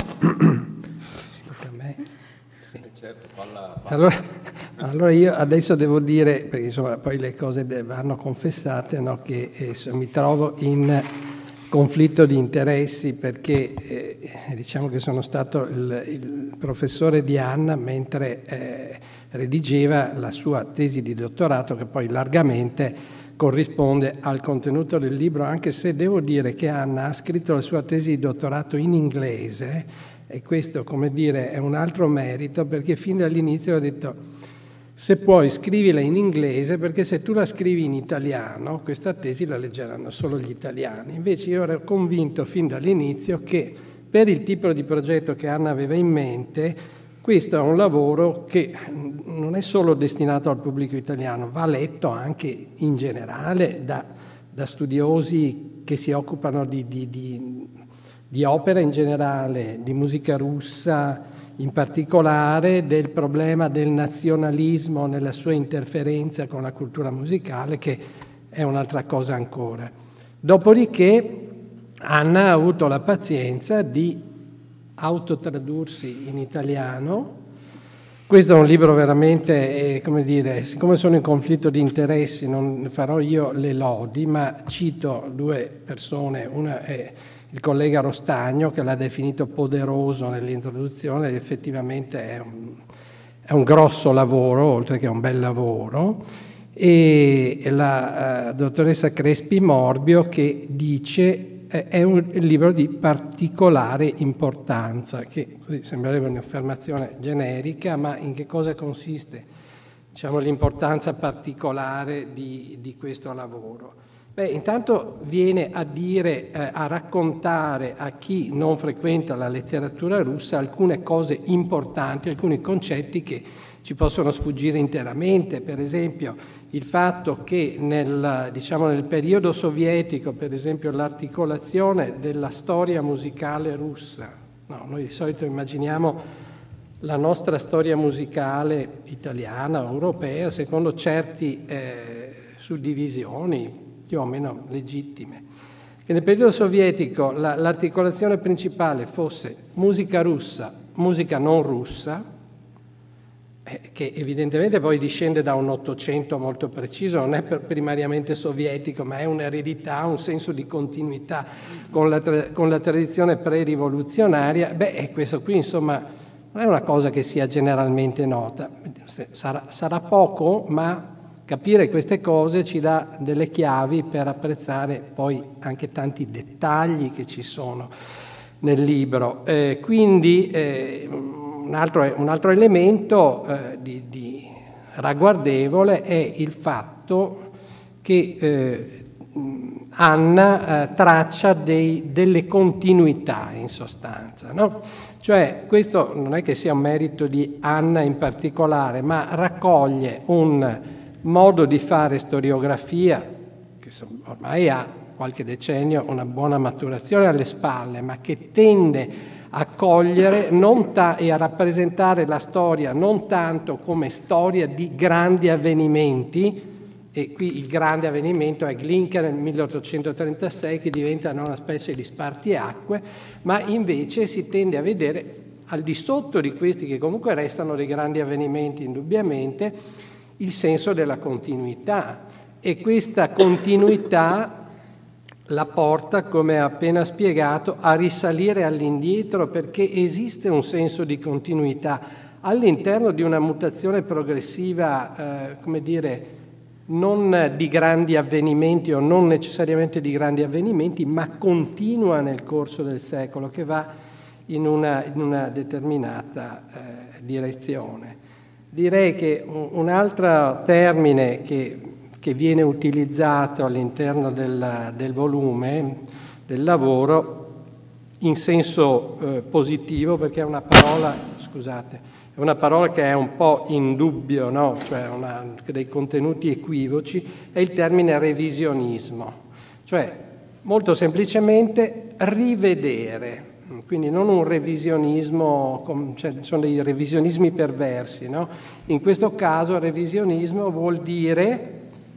Allora, allora io adesso devo dire, perché insomma poi le cose vanno confessate, no, che eh, mi trovo in conflitto di interessi perché eh, diciamo che sono stato il, il professore di Anna mentre eh, redigeva la sua tesi di dottorato, che poi largamente corrisponde al contenuto del libro, anche se devo dire che Anna ha scritto la sua tesi di dottorato in inglese. E questo, come dire, è un altro merito, perché fin dall'inizio ho detto: se puoi scrivila in inglese, perché se tu la scrivi in italiano questa tesi la leggeranno solo gli italiani. Invece io ero convinto fin dall'inizio che per il tipo di progetto che Anna aveva in mente, questo è un lavoro che non è solo destinato al pubblico italiano, va letto anche in generale da, da studiosi che si occupano di, di, di di opera in generale, di musica russa in particolare, del problema del nazionalismo nella sua interferenza con la cultura musicale, che è un'altra cosa ancora. Dopodiché Anna ha avuto la pazienza di autotradursi in italiano. Questo è un libro veramente, eh, come dire, siccome sono in conflitto di interessi non farò io le lodi, ma cito due persone, una è il collega Rostagno, che l'ha definito poderoso nell'introduzione, ed effettivamente è un, è un grosso lavoro, oltre che un bel lavoro, e la uh, dottoressa Crespi Morbio, che dice eh, è un libro di particolare importanza, che così sembrerebbe un'affermazione generica, ma in che cosa consiste, diciamo, l'importanza particolare di, di questo lavoro? Beh, intanto viene a dire, eh, a raccontare a chi non frequenta la letteratura russa alcune cose importanti, alcuni concetti che ci possono sfuggire interamente. Per esempio, il fatto che nel, diciamo, nel periodo sovietico, per esempio, l'articolazione della storia musicale russa, no, noi di solito immaginiamo la nostra storia musicale italiana, europea, secondo certi eh, suddivisioni più o meno legittime. che nel periodo sovietico la, l'articolazione principale fosse musica russa, musica non russa, eh, che evidentemente poi discende da un Ottocento molto preciso, non è per primariamente sovietico, ma è un'eredità, un senso di continuità con la, tra- con la tradizione pre-rivoluzionaria. Beh, e questo qui insomma non è una cosa che sia generalmente nota. Sarà, sarà poco, ma capire queste cose ci dà delle chiavi per apprezzare poi anche tanti dettagli che ci sono nel libro. Eh, quindi eh, un, altro, un altro elemento eh, di, di ragguardevole è il fatto che eh, Anna eh, traccia dei, delle continuità in sostanza, no? Cioè questo non è che sia un merito di Anna in particolare, ma raccoglie un modo di fare storiografia che ormai ha qualche decennio una buona maturazione alle spalle, ma che tende a cogliere non ta- e a rappresentare la storia non tanto come storia di grandi avvenimenti, e qui il grande avvenimento è Glinka nel milleottocentotrentasei, che diventa una specie di spartiacque, ma invece si tende a vedere al di sotto di questi, che comunque restano dei grandi avvenimenti indubbiamente, il senso della continuità, e questa continuità la porta, come ha appena spiegato, a risalire all'indietro, perché esiste un senso di continuità all'interno di una mutazione progressiva, eh, come dire, non di grandi avvenimenti o non necessariamente di grandi avvenimenti, ma continua nel corso del secolo, che va in una, in una determinata eh, direzione. Direi che un, un altro termine che, che viene utilizzato all'interno del, del volume, del lavoro, in senso eh, positivo, perché è una parola, scusate, è una parola che è un po' in dubbio, no? Cioè una, dei contenuti equivoci, è il termine revisionismo, cioè molto semplicemente rivedere, quindi non un revisionismo, cioè sono dei revisionismi perversi, no? In questo caso revisionismo vuol dire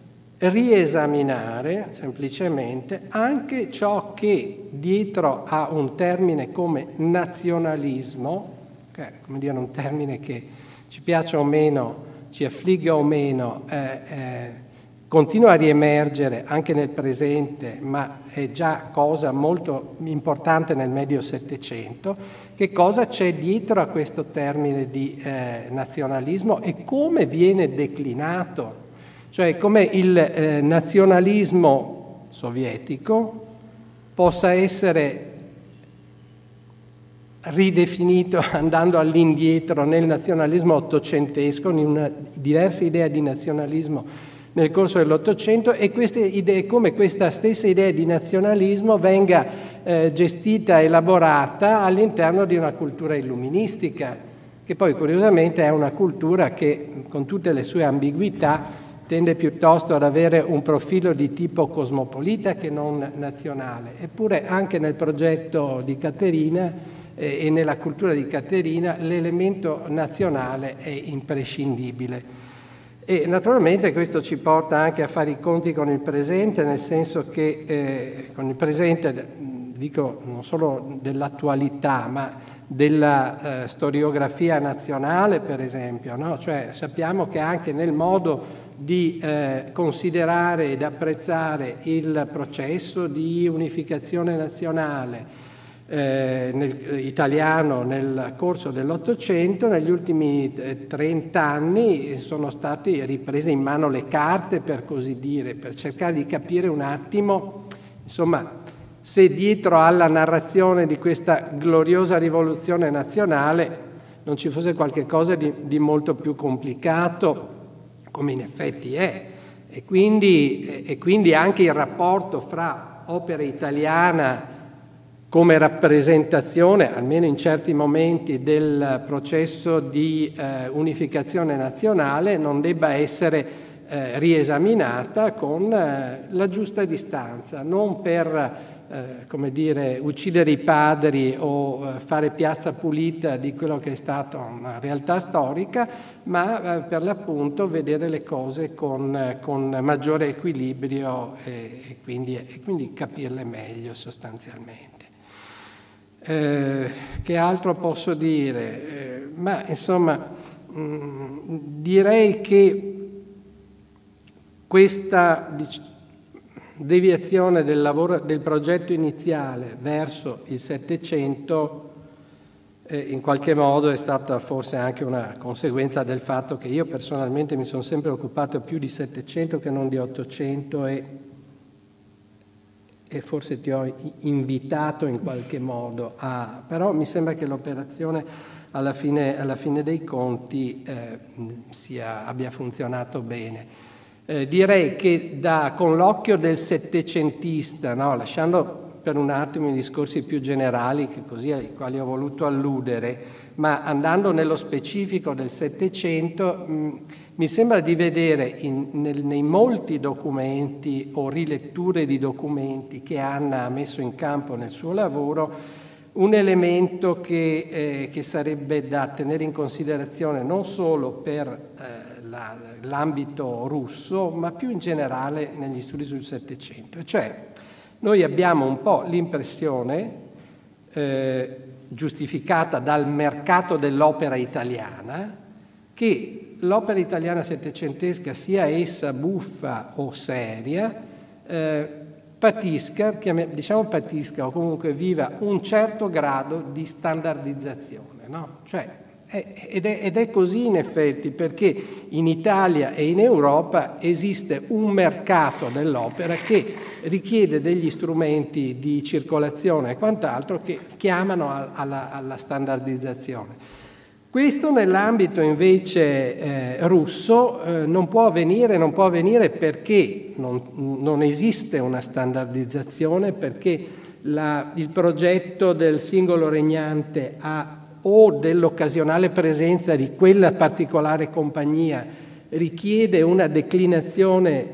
riesaminare semplicemente anche ciò che dietro a un termine come nazionalismo, che è come dire un termine che ci piaccia o meno, ci affligga o meno, eh, eh, continua a riemergere anche nel presente, ma è già cosa molto importante nel medio Settecento. Che cosa c'è dietro a questo termine di eh, nazionalismo e come viene declinato? Cioè come il eh, nazionalismo sovietico possa essere ridefinito andando all'indietro nel nazionalismo ottocentesco, in una diversa idea di nazionalismo nel corso dell'Ottocento, e queste idee, come questa stessa idea di nazionalismo venga eh, gestita, elaborata all'interno di una cultura illuministica, che poi curiosamente è una cultura che, con tutte le sue ambiguità, tende piuttosto ad avere un profilo di tipo cosmopolita che non nazionale. Eppure anche nel progetto di Caterina eh, e nella cultura di Caterina l'elemento nazionale è imprescindibile. E naturalmente questo ci porta anche a fare i conti con il presente, nel senso che eh, con il presente, dico non solo dell'attualità, ma della eh, storiografia nazionale, per esempio, no? Cioè sappiamo che anche nel modo di eh, considerare ed apprezzare il processo di unificazione nazionale eh, nel, italiano nel corso dell'Ottocento, negli ultimi eh, trent'anni sono state riprese in mano le carte, per così dire, per cercare di capire un attimo, insomma, se dietro alla narrazione di questa gloriosa rivoluzione nazionale non ci fosse qualche cosa di, di molto più complicato, come in effetti è, e quindi, e quindi anche il rapporto fra opera italiana come rappresentazione, almeno in certi momenti, del processo di eh, unificazione nazionale non debba essere eh, riesaminata con eh, la giusta distanza, non per eh, come dire, uccidere i padri o eh, fare piazza pulita di quello che è stata una realtà storica, ma eh, per l'appunto vedere le cose con, eh, con maggiore equilibrio e, e, quindi, e quindi capirle meglio sostanzialmente. Eh, che altro posso dire? Eh, ma insomma, mh, direi che questa dic- deviazione del lavoro, del progetto iniziale verso il Settecento eh, in qualche modo è stata forse anche una conseguenza del fatto che io personalmente mi sono sempre occupato più di Settecento che non di Ottocento e e forse ti ho invitato in qualche modo a... però mi sembra che l'operazione alla fine, alla fine dei conti eh, sia, abbia funzionato bene. Eh, direi che da, con l'occhio del settecentista, no, lasciando per un attimo i discorsi più generali, che così ai quali ho voluto alludere, ma andando nello specifico del Settecento, mh, mi sembra di vedere in, nel, nei molti documenti o riletture di documenti che Anna ha messo in campo nel suo lavoro un elemento che, eh, che sarebbe da tenere in considerazione non solo per eh, la, l'ambito russo, ma più in generale negli studi sul Settecento. Cioè, noi abbiamo un po' l'impressione, eh, giustificata dal mercato dell'opera italiana, che l'opera italiana settecentesca, sia essa buffa o seria, eh, patisca, diciamo patisca o comunque viva un certo grado di standardizzazione, no? Cioè, è, ed, è, ed è così in effetti, perché in Italia e in Europa esiste un mercato dell'opera che richiede degli strumenti di circolazione e quant'altro che chiamano a, alla, alla standardizzazione. Questo nell'ambito invece eh, russo eh, non può avvenire, non può avvenire perché non, non esiste una standardizzazione, perché la, il progetto del singolo regnante ha, o dell'occasionale presenza di quella particolare compagnia richiede una declinazione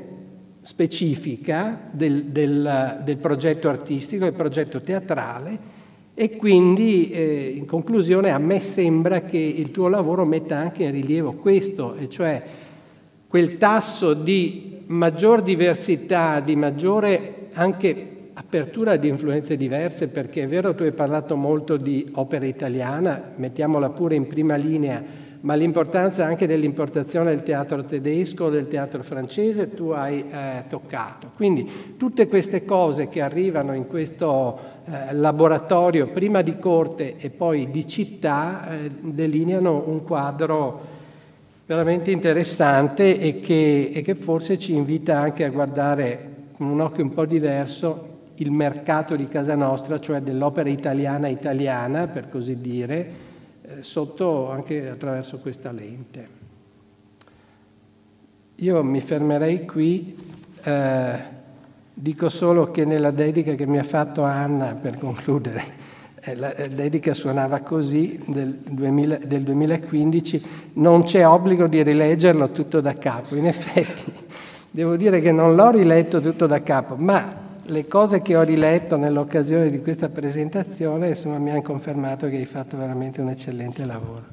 specifica del, del, del progetto artistico, del progetto teatrale. E quindi, eh, in conclusione, a me sembra che il tuo lavoro metta anche in rilievo questo, e cioè quel tasso di maggior diversità, di maggiore anche apertura di influenze diverse, perché è vero, tu hai parlato molto di opera italiana, mettiamola pure in prima linea, ma l'importanza anche dell'importazione del teatro tedesco, del teatro francese, tu hai eh, toccato. Quindi tutte queste cose che arrivano in questo eh, laboratorio, prima di corte e poi di città, eh, delineano un quadro veramente interessante e che, e che forse ci invita anche a guardare con un occhio un po' diverso il mercato di casa nostra, cioè dell'opera italiana italiana, per così dire, sotto anche attraverso questa lente. Io mi fermerei qui, eh, dico solo che nella dedica che mi ha fatto Anna, per concludere, eh, la dedica suonava così, del, duemila, del duemilaquindici, non c'è obbligo di rileggerlo tutto da capo. In effetti, devo dire che non l'ho riletto tutto da capo, ma le cose che ho riletto nell'occasione di questa presentazione, insomma, mi hanno confermato che hai fatto veramente un eccellente lavoro.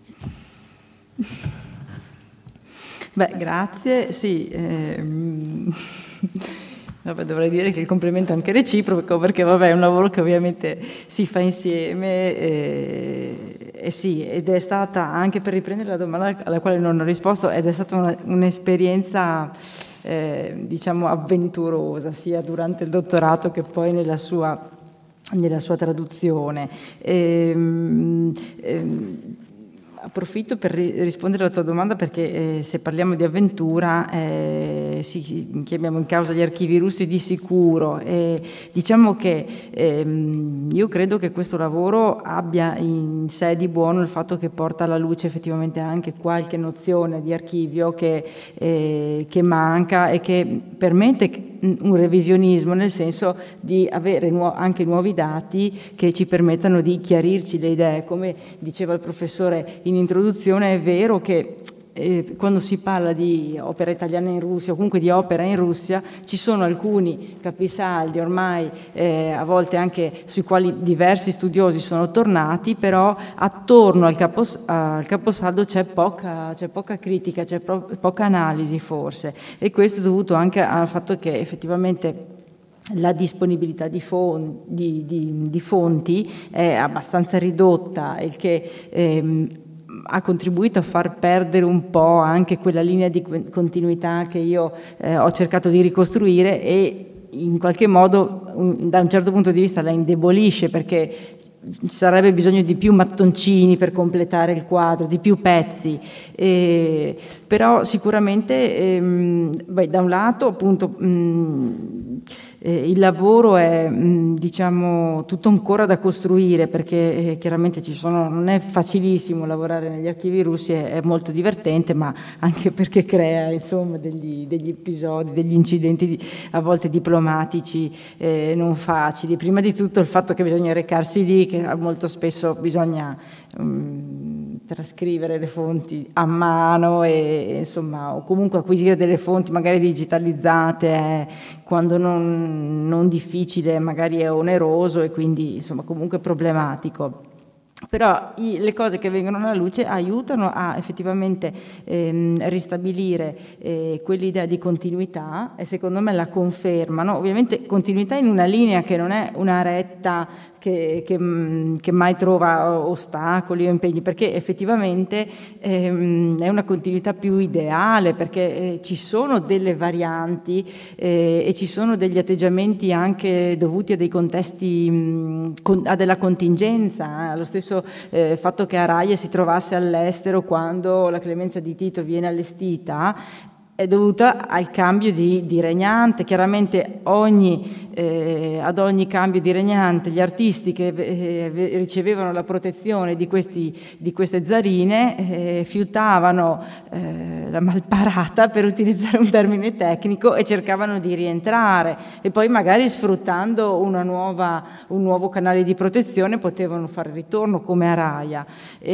Beh, grazie. Sì, ehm... vabbè, dovrei dire che il complimento è anche reciproco, perché vabbè, è un lavoro che ovviamente si fa insieme e, e sì, ed è stata, anche per riprendere la domanda alla quale non ho risposto, ed è stata una, un'esperienza Eh, diciamo avventurosa, sia durante il dottorato che poi nella sua, nella sua traduzione. Ehm, ehm, approfitto per ri- rispondere alla tua domanda, perché eh, se parliamo di avventura eh, sì, sì, chiamiamo in causa gli archivi russi di sicuro, e diciamo che ehm, io credo che questo lavoro abbia in sé di buono il fatto che porta alla luce effettivamente anche qualche nozione di archivio che, eh, che manca e che permette un revisionismo, nel senso di avere nuo- anche nuovi dati che ci permettano di chiarirci le idee. Come diceva il professore in introduzione, è vero che eh, quando si parla di opera italiana in Russia o comunque di opera in Russia, ci sono alcuni capisaldi ormai eh, a volte anche sui quali diversi studiosi sono tornati, però attorno al, capos- al caposaldo c'è poca, c'è poca critica, c'è pro- poca analisi forse, e questo è dovuto anche al fatto che effettivamente la disponibilità di, fon- di, di, di fonti è abbastanza ridotta, il che ehm, ha contribuito a far perdere un po' anche quella linea di continuità che io eh, ho cercato di ricostruire, e in qualche modo un, da un certo punto di vista la indebolisce, perché ci sarebbe bisogno di più mattoncini per completare il quadro, di più pezzi, eh, però sicuramente ehm, beh, da un lato appunto mh, eh, il lavoro è mh, diciamo tutto ancora da costruire, perché eh, chiaramente ci sono, non è facilissimo lavorare negli archivi russi, è, è molto divertente, ma anche perché crea insomma degli, degli episodi, degli incidenti di, a volte diplomatici eh, non facili. Prima di tutto il fatto che bisogna recarsi lì, che molto spesso bisogna um, trascrivere le fonti a mano e, e insomma, o comunque acquisire delle fonti magari digitalizzate eh, quando non, non difficile, magari è oneroso e quindi insomma comunque problematico. Però i, le cose che vengono alla luce aiutano a effettivamente ehm, ristabilire eh, quell'idea di continuità, e secondo me la confermano. Ovviamente continuità in una linea che non è una retta che, che, che mai trova ostacoli o impegni, perché effettivamente ehm, è una continuità più ideale, perché eh, ci sono delle varianti eh, e ci sono degli atteggiamenti anche dovuti a dei contesti, mh, con, a della contingenza, eh, allo stesso Eh, fatto che Araia si trovasse all'estero quando la clemenza di Tito viene allestita è dovuta al cambio di, di regnante. Chiaramente ogni, eh, ad ogni cambio di regnante gli artisti che eh, ricevevano la protezione di, questi, di queste zarine eh, fiutavano eh, la malparata, per utilizzare un termine tecnico, e cercavano di rientrare, e poi magari sfruttando una nuova, un nuovo canale di protezione potevano fare ritorno come Araia,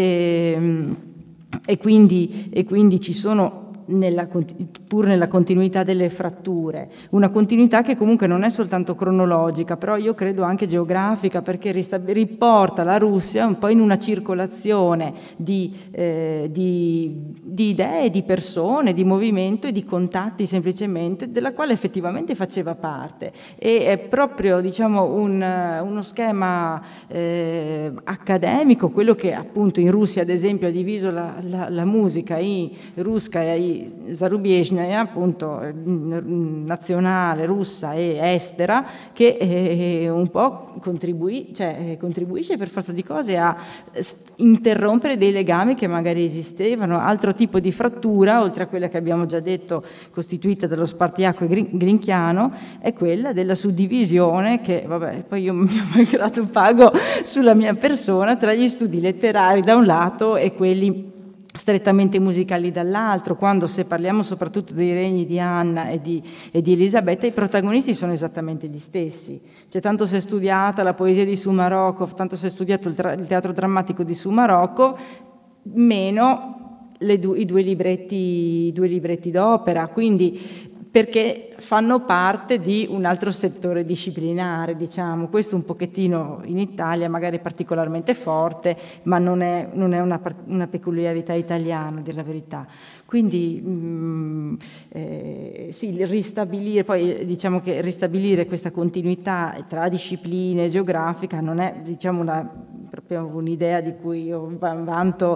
e, e, quindi, e quindi ci sono Nella, pur nella continuità delle fratture, una continuità che comunque non è soltanto cronologica, però io credo anche geografica, perché ristab- riporta la Russia un po' in una circolazione di, eh, di, di idee, di persone, di movimento e di contatti semplicemente, della quale effettivamente faceva parte, e è proprio diciamo un, uno schema eh, accademico, quello che appunto in Russia ad esempio ha diviso la, la, la musica in ruska e Zarubezhnaya, appunto nazionale, russa e estera, che eh, un po' contribui, cioè, contribuisce per forza di cose a interrompere dei legami che magari esistevano. Altro tipo di frattura, oltre a quella che abbiamo già detto costituita dallo spartiacque grinchiano, è quella della suddivisione che, vabbè, poi io mi ho malgrado pago sulla mia persona, tra gli studi letterari da un lato e quelli strettamente musicali dall'altro. Quando, se parliamo soprattutto dei regni di Anna e di, e di Elisabetta, i protagonisti sono esattamente gli stessi. Cioè, tanto si è studiata la poesia di Sumarokov, tanto si è studiato il, tra- il teatro drammatico di Sumarokov, meno le du- i, due libretti, i due libretti d'opera, quindi perché fanno parte di un altro settore disciplinare, diciamo. Questo un pochettino in Italia magari particolarmente forte, ma non è, non è una, una peculiarità italiana, a dire la verità. Quindi mh, eh, sì, ristabilire, poi diciamo che ristabilire questa continuità tra discipline geografica non è, diciamo, una, proprio un'idea di cui io vanto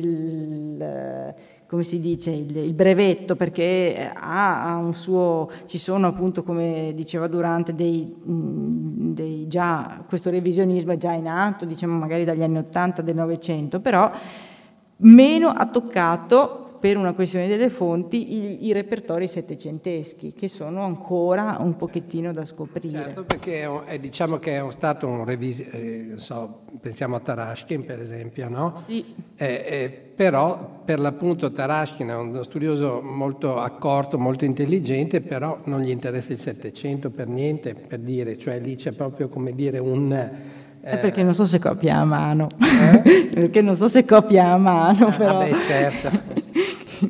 il... come si dice, il, il brevetto, perché ha, ha un suo, ci sono appunto, come diceva Durante, dei, dei già, questo revisionismo è già in atto, diciamo magari dagli anni ottanta del Novecento, però meno ha toccato, per una questione delle fonti, i, i repertori settecenteschi, che sono ancora un pochettino da scoprire. Certo, perché è, un, è, diciamo che è stato un revisionista, eh, so, pensiamo a Tarashkin per esempio, no? Sì. Eh, eh, però per l'appunto Tarashkin è uno studioso molto accorto, molto intelligente, però non gli interessa il Settecento per niente, per dire, cioè lì c'è proprio, come dire, un... Eh, perché non so se copia a mano, eh? Perché non so se copia a mano, però... Ah, beh, certo.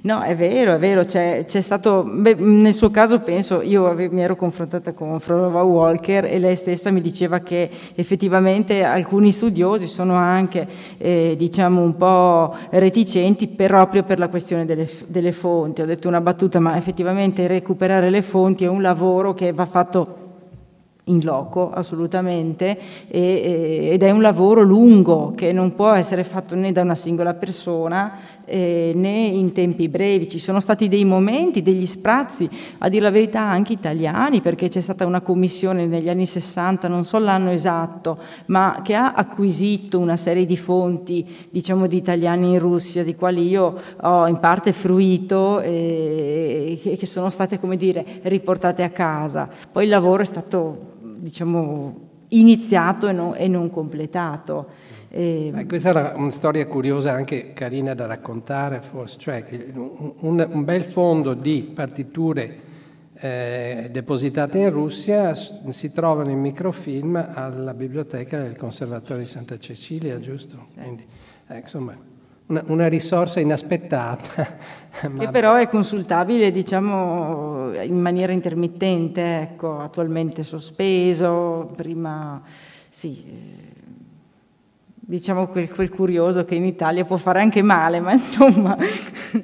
No, è vero, è vero, c'è, c'è stato, beh, nel suo caso penso, io ave, mi ero confrontata con Flora Walker e lei stessa mi diceva che effettivamente alcuni studiosi sono anche, eh, diciamo, un po' reticenti proprio per la questione delle, delle fonti. Ho detto una battuta, ma effettivamente recuperare le fonti è un lavoro che va fatto in loco, assolutamente, e, ed è un lavoro lungo che non può essere fatto né da una singola persona eh, né in tempi brevi. Ci sono stati dei momenti, degli sprazzi, a dire la verità anche italiani, perché c'è stata una commissione negli anni sessanta, non so l'anno esatto, ma che ha acquisito una serie di fonti, diciamo, di italiani in Russia, di quali io ho in parte fruito e, e che sono state, come dire, riportate a casa. Poi il lavoro è stato, diciamo, iniziato e non, e non completato. E... Eh, questa era una storia curiosa, anche carina da raccontare, forse, cioè che un, un, un bel fondo di partiture eh, depositate in Russia si trovano in microfilm alla biblioteca del Conservatorio di Santa Cecilia, giusto? Sì. Quindi, eh, insomma, una, una risorsa inaspettata. Che però è consultabile, diciamo, in maniera intermittente, ecco, attualmente sospeso, prima sì, diciamo quel, quel curioso che in Italia può fare anche male, ma insomma. Se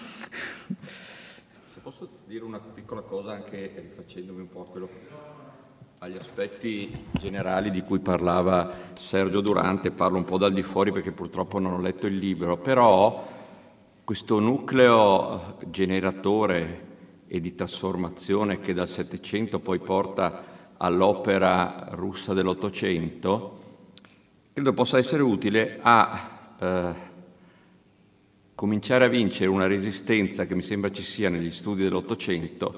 posso dire una piccola cosa, anche rifacendomi un po' a quello, agli aspetti generali di cui parlava Sergio Durante, parlo un po' dal di fuori perché purtroppo non ho letto il libro, però questo nucleo generatore e di trasformazione che dal Settecento poi porta all'opera russa dell'Ottocento, credo possa essere utile a eh, cominciare a vincere una resistenza che mi sembra ci sia negli studi dell'Ottocento,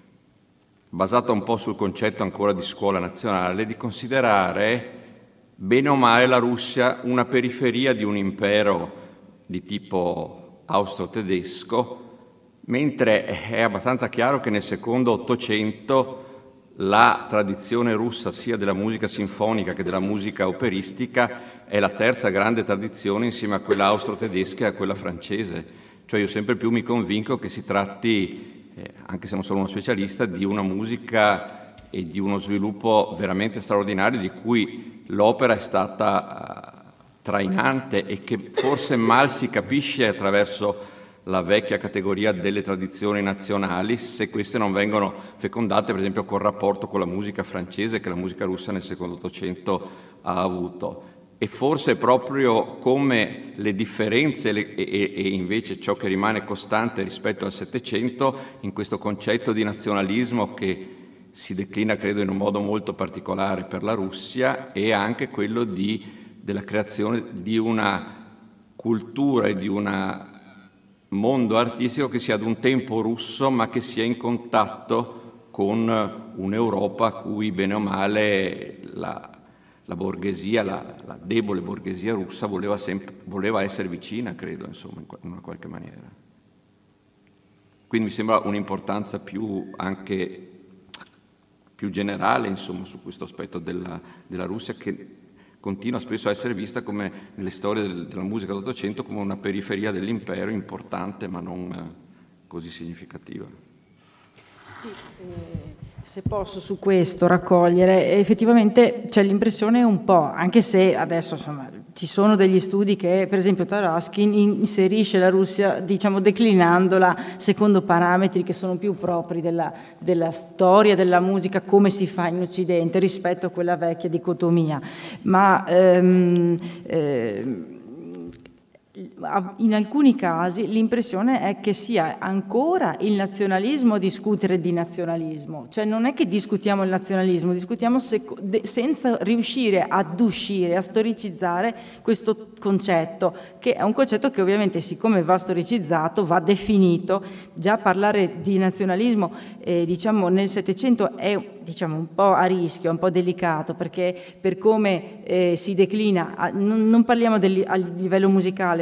basata un po' sul concetto ancora di scuola nazionale, di considerare bene o male la Russia una periferia di un impero di tipo austro-tedesco, mentre è abbastanza chiaro che nel secondo Ottocento la tradizione russa sia della musica sinfonica che della musica operistica è la terza grande tradizione insieme a quella austro-tedesca e a quella francese. Cioè io sempre più mi convinco che si tratti, eh, anche se non sono uno specialista, di una musica e di uno sviluppo veramente straordinario di cui l'opera è stata trainante e che forse mal si capisce attraverso la vecchia categoria delle tradizioni nazionali se queste non vengono fecondate per esempio col rapporto con la musica francese che la musica russa nel secondo Ottocento ha avuto. E forse proprio come le differenze e, e, e invece ciò che rimane costante rispetto al Settecento in questo concetto di nazionalismo che si declina credo in un modo molto particolare per la Russia e anche quello di della creazione di una cultura e di un mondo artistico che sia ad un tempo russo ma che sia in contatto con un'Europa a cui bene o male la, la borghesia, la, la debole borghesia russa voleva, sempre, voleva essere vicina, credo, insomma, in una qualche maniera. Quindi mi sembra un'importanza più anche più generale, insomma, su questo aspetto della, della Russia che continua spesso a essere vista come nelle storie della musica dell'Ottocento come una periferia dell'impero importante ma non così significativa. Sì, eh, se posso su questo raccogliere, effettivamente c'è l'impressione un po', anche se adesso insomma ci sono degli studi che per esempio Taraskin inserisce la Russia, diciamo, declinandola secondo parametri che sono più propri della, della storia della musica come si fa in Occidente rispetto a quella vecchia dicotomia, ma ehm, ehm, in alcuni casi l'impressione è che sia ancora il nazionalismo a discutere di nazionalismo, cioè non è che discutiamo il nazionalismo, discutiamo se, de, senza riuscire ad uscire, a storicizzare questo concetto, che è un concetto che ovviamente siccome va storicizzato va definito. Già parlare di nazionalismo eh, diciamo nel Settecento è diciamo un po' a rischio, un po' delicato, perché per come eh, si declina, non, non parliamo del, a livello musicale,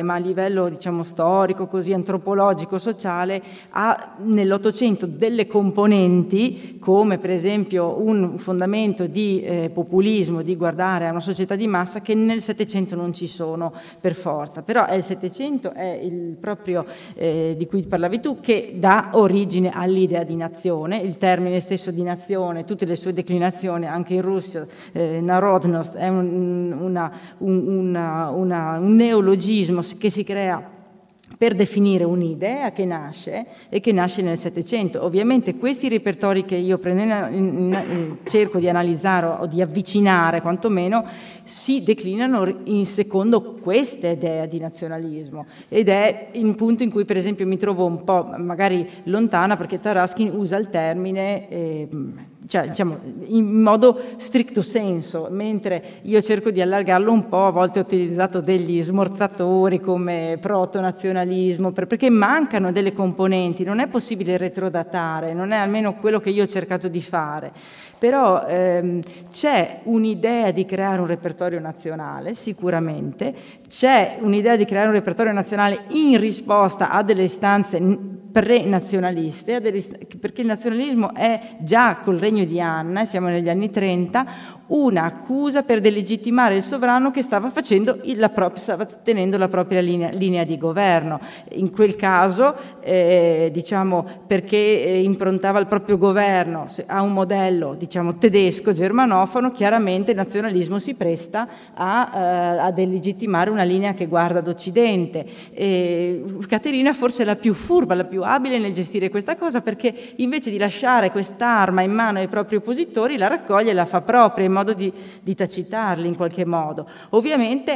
ma a livello diciamo storico, così antropologico, sociale, ha nell'Ottocento delle componenti, come per esempio un fondamento di eh, populismo, di guardare a una società di massa, che nel Settecento non ci sono per forza. Però è il Settecento, è il proprio eh, di cui parlavi tu, che dà origine all'idea di nazione. Il termine stesso di nazione, tutte le sue declinazioni, anche in Russia, eh, narodnost, è un, una, un, una, una, un neologismo che si crea per definire un'idea che nasce e che nasce nel Settecento. Ovviamente questi repertori che io prendo in, in, in, cerco di analizzare o di avvicinare quantomeno si declinano in secondo questa idea di nazionalismo, ed è un punto in cui per esempio mi trovo un po' magari lontana, perché Taraskin usa il termine eh, cioè, diciamo, in modo stricto senso, mentre io cerco di allargarlo un po'. A volte ho utilizzato degli smorzatori come proto-nazionalismo, perché mancano delle componenti, non è possibile retrodatare, non è almeno quello che io ho cercato di fare. Però ehm, c'è un'idea di creare un repertorio nazionale, sicuramente, c'è un'idea di creare un repertorio nazionale in risposta a delle istanze pre-nazionaliste, perché il nazionalismo è già col regno di Anna, siamo negli anni trenta, un'accusa per delegittimare il sovrano che stava facendo la propria, stava tenendo la propria linea, linea di governo. In quel caso, eh, diciamo, perché improntava il proprio governo a un modello, diciamo, tedesco, germanofono, chiaramente il nazionalismo si presta a, eh, a delegittimare una linea che guarda ad Occidente. E Caterina forse è la più furba, la più abile nel gestire questa cosa, perché invece di lasciare quest'arma in mano ai propri oppositori la raccoglie e la fa propria, in modo di, di tacitarli in qualche modo. Ovviamente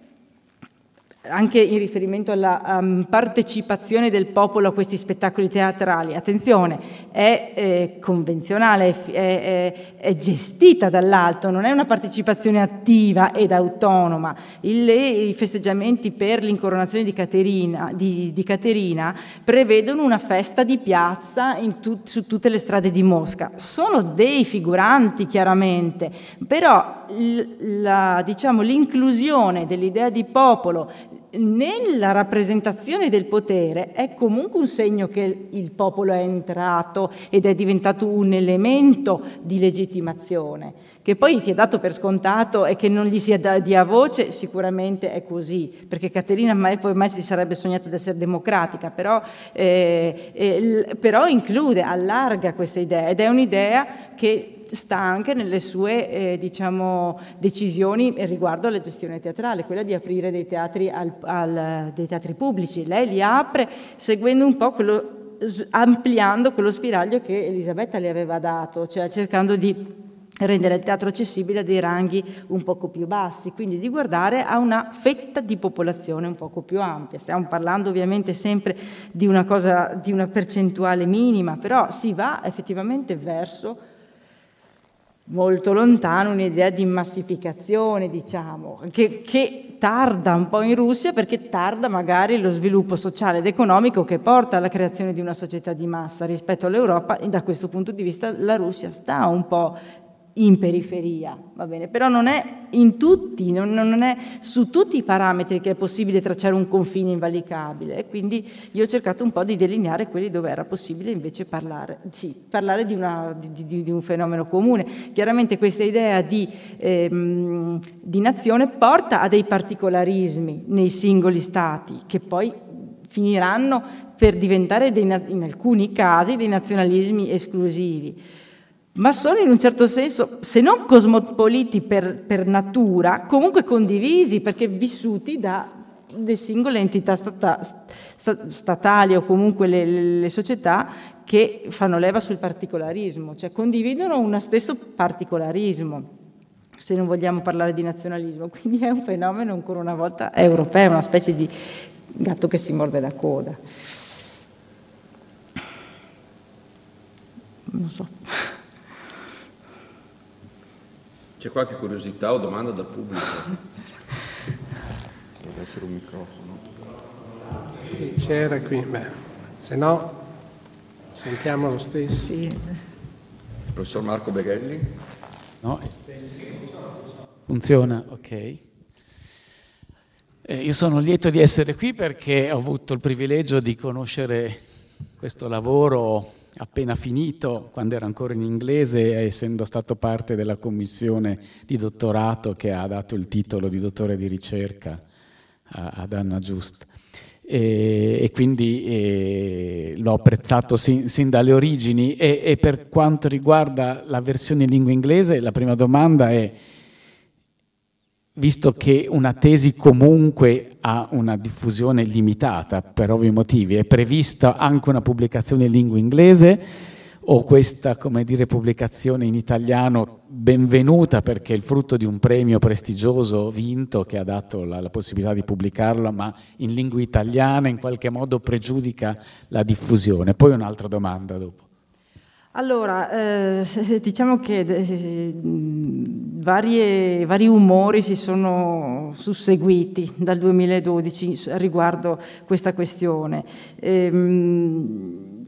anche in riferimento alla um, partecipazione del popolo a questi spettacoli teatrali, attenzione, è eh, convenzionale, è, è, è gestita dall'alto, non è una partecipazione attiva ed autonoma. Il, I festeggiamenti per l'incoronazione di Caterina, di, di Caterina prevedono una festa di piazza in tu, su tutte le strade di Mosca. Sono dei figuranti, chiaramente, però l, la, diciamo, l'inclusione dell'idea di popolo nella rappresentazione del potere è comunque un segno che il popolo è entrato ed è diventato un elemento di legittimazione. Che poi si è dato per scontato e che non gli sia da, dia voce, sicuramente è così, perché Caterina mai, poi mai si sarebbe sognata di essere democratica, però, eh, eh, però include, allarga questa idea, ed è un'idea che sta anche nelle sue eh, diciamo, decisioni riguardo alla gestione teatrale, quella di aprire dei teatri, al, al, dei teatri pubblici. Lei li apre seguendo un po' quello, ampliando quello spiraglio che Elisabetta le aveva dato, cioè cercando di rendere il teatro accessibile a dei ranghi un poco più bassi, quindi di guardare a una fetta di popolazione un poco più ampia. Stiamo parlando ovviamente sempre di una cosa, di una percentuale minima, però si va effettivamente verso molto lontano un'idea di massificazione, diciamo, che, che tarda un po' in Russia, perché tarda magari lo sviluppo sociale ed economico che porta alla creazione di una società di massa rispetto all'Europa, e da questo punto di vista la Russia sta un po' in periferia, va bene, però non è in tutti, non, non è su tutti i parametri che è possibile tracciare un confine invalicabile, e quindi io ho cercato un po' di delineare quelli dove era possibile invece parlare, sì, parlare di, una, di, di, di un fenomeno comune. Chiaramente questa idea di, ehm, di nazione porta a dei particolarismi nei singoli stati, che poi finiranno per diventare dei, in alcuni casi dei nazionalismi esclusivi, ma sono in un certo senso, se non cosmopoliti per, per natura, comunque condivisi, perché vissuti da le singole entità stata, statali o comunque le, le società che fanno leva sul particolarismo, cioè condividono uno stesso particolarismo, se non vogliamo parlare di nazionalismo. Quindi è un fenomeno ancora una volta europeo, una specie di gatto che si morde la coda. Non so. C'è qualche curiosità o domanda dal pubblico? Deve essere un microfono. Qui c'era qui, beh, se no sentiamo lo stesso. Sì. Il professor Marco Beghelli? No, funziona, ok. Eh, io sono lieto di essere qui perché ho avuto il privilegio di conoscere questo lavoro appena finito, quando era ancora in inglese, essendo stato parte della commissione di dottorato che ha dato il titolo di dottore di ricerca a, ad Anna Just. E, e quindi e, l'ho apprezzato sin, sin dalle origini. E, e per quanto riguarda la versione in lingua inglese, la prima domanda è: visto che una tesi comunque ha una diffusione limitata per ovvi motivi, è prevista anche una pubblicazione in lingua inglese, o questa, come dire, pubblicazione in italiano benvenuta perché è il frutto di un premio prestigioso vinto che ha dato la, la possibilità di pubblicarla, ma in lingua italiana in qualche modo pregiudica la diffusione? Poi un'altra domanda dopo. Allora, eh, diciamo che eh, varie, vari umori si sono susseguiti dal duemiladodici riguardo questa questione. Ehm,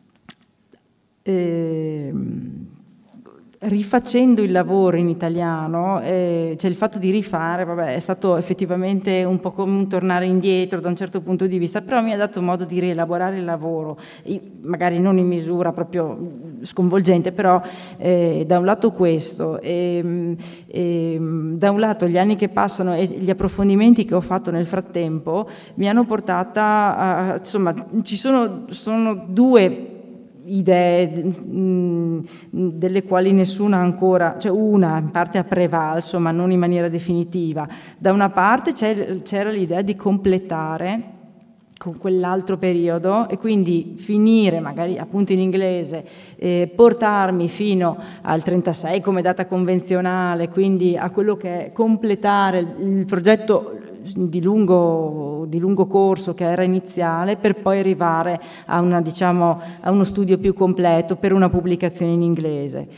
ehm, Rifacendo il lavoro in italiano, eh, cioè il fatto di rifare, vabbè, è stato effettivamente un po' come un tornare indietro da un certo punto di vista, però mi ha dato modo di rielaborare il lavoro, magari non in misura proprio sconvolgente, però eh, da un lato questo, e, e, da un lato gli anni che passano e gli approfondimenti che ho fatto nel frattempo mi hanno portata a, insomma, ci sono, sono due idee mh, delle quali nessuna ancora, cioè una in parte ha prevalso ma non in maniera definitiva. Da una parte c'è, c'era l'idea di completare con quell'altro periodo e quindi finire magari appunto in inglese, eh, portarmi fino al trentasei come data convenzionale, quindi a quello che è completare il, il progetto di lungo, di lungo corso che era iniziale, per poi arrivare a, una, diciamo, a uno studio più completo per una pubblicazione in inglese.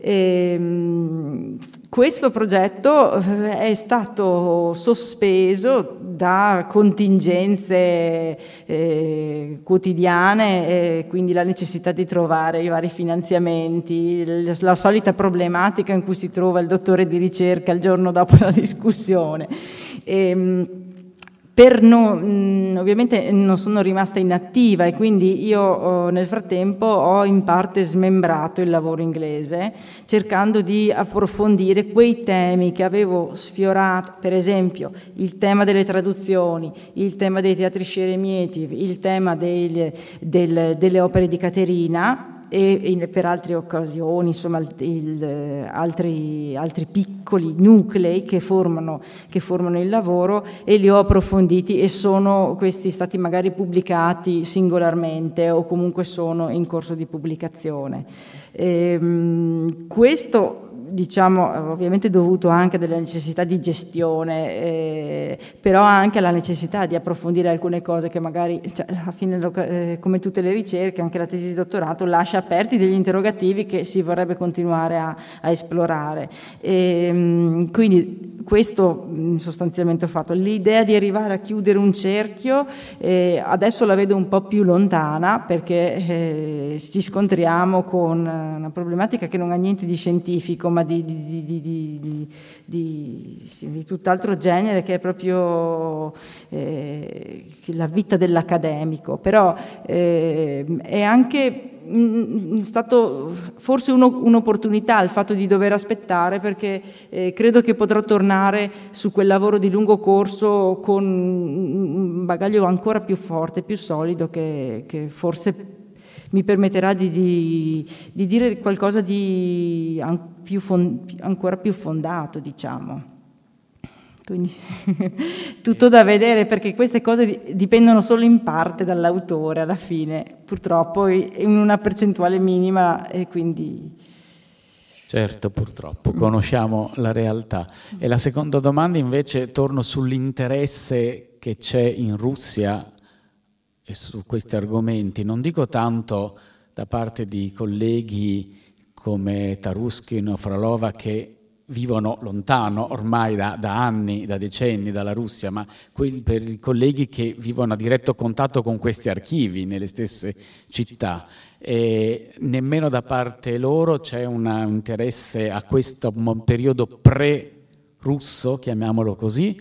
E, questo progetto è stato sospeso da contingenze eh, quotidiane, e quindi la necessità di trovare i vari finanziamenti, la, la solita problematica in cui si trova il dottore di ricerca il giorno dopo la discussione. E, per no, mh, ovviamente non sono rimasta inattiva e quindi io oh, nel frattempo ho in parte smembrato il lavoro inglese, cercando di approfondire quei temi che avevo sfiorato, per esempio il tema delle traduzioni, il tema dei teatri sceremieti, il tema dei, del, delle opere di Caterina, e per altre occasioni, insomma, il, il, altri, altri piccoli nuclei che formano, che formano il lavoro, e li ho approfonditi e sono questi stati magari pubblicati singolarmente o comunque sono in corso di pubblicazione. E, questo diciamo ovviamente dovuto anche della necessità di gestione, eh, però anche alla necessità di approfondire alcune cose che magari, cioè, alla fine, eh, come tutte le ricerche, anche la tesi di dottorato lascia aperti degli interrogativi che si vorrebbe continuare a, a esplorare. E, quindi questo sostanzialmente ho fatto. L'idea di arrivare a chiudere un cerchio eh, adesso la vedo un po' più lontana, perché eh, ci scontriamo con una problematica che non ha niente di scientifico, ma di, di, di, di, di, di, sì, di tutt'altro genere, che è proprio eh, la vita dell'accademico. Però eh, è anche è stato forse uno, un'opportunità il fatto di dover aspettare, perché eh, credo che potrò tornare su quel lavoro di lungo corso con un bagaglio ancora più forte, più solido, che, che forse mi permetterà di, di, di dire qualcosa di an, più fond, ancora più fondato, diciamo. Quindi tutto da vedere, perché queste cose dipendono solo in parte dall'autore alla fine, purtroppo in una percentuale minima, e quindi... Certo, purtroppo, conosciamo la realtà. E la seconda domanda invece, torno sull'interesse che c'è in Russia e su questi argomenti, non dico tanto da parte di colleghi come Taruskin o Frolova, che vivono lontano ormai da, da anni, da decenni dalla Russia, ma quelli, per i colleghi che vivono a diretto contatto con questi archivi nelle stesse città. E nemmeno da parte loro c'è una, un interesse a questo periodo pre-russo, chiamiamolo così,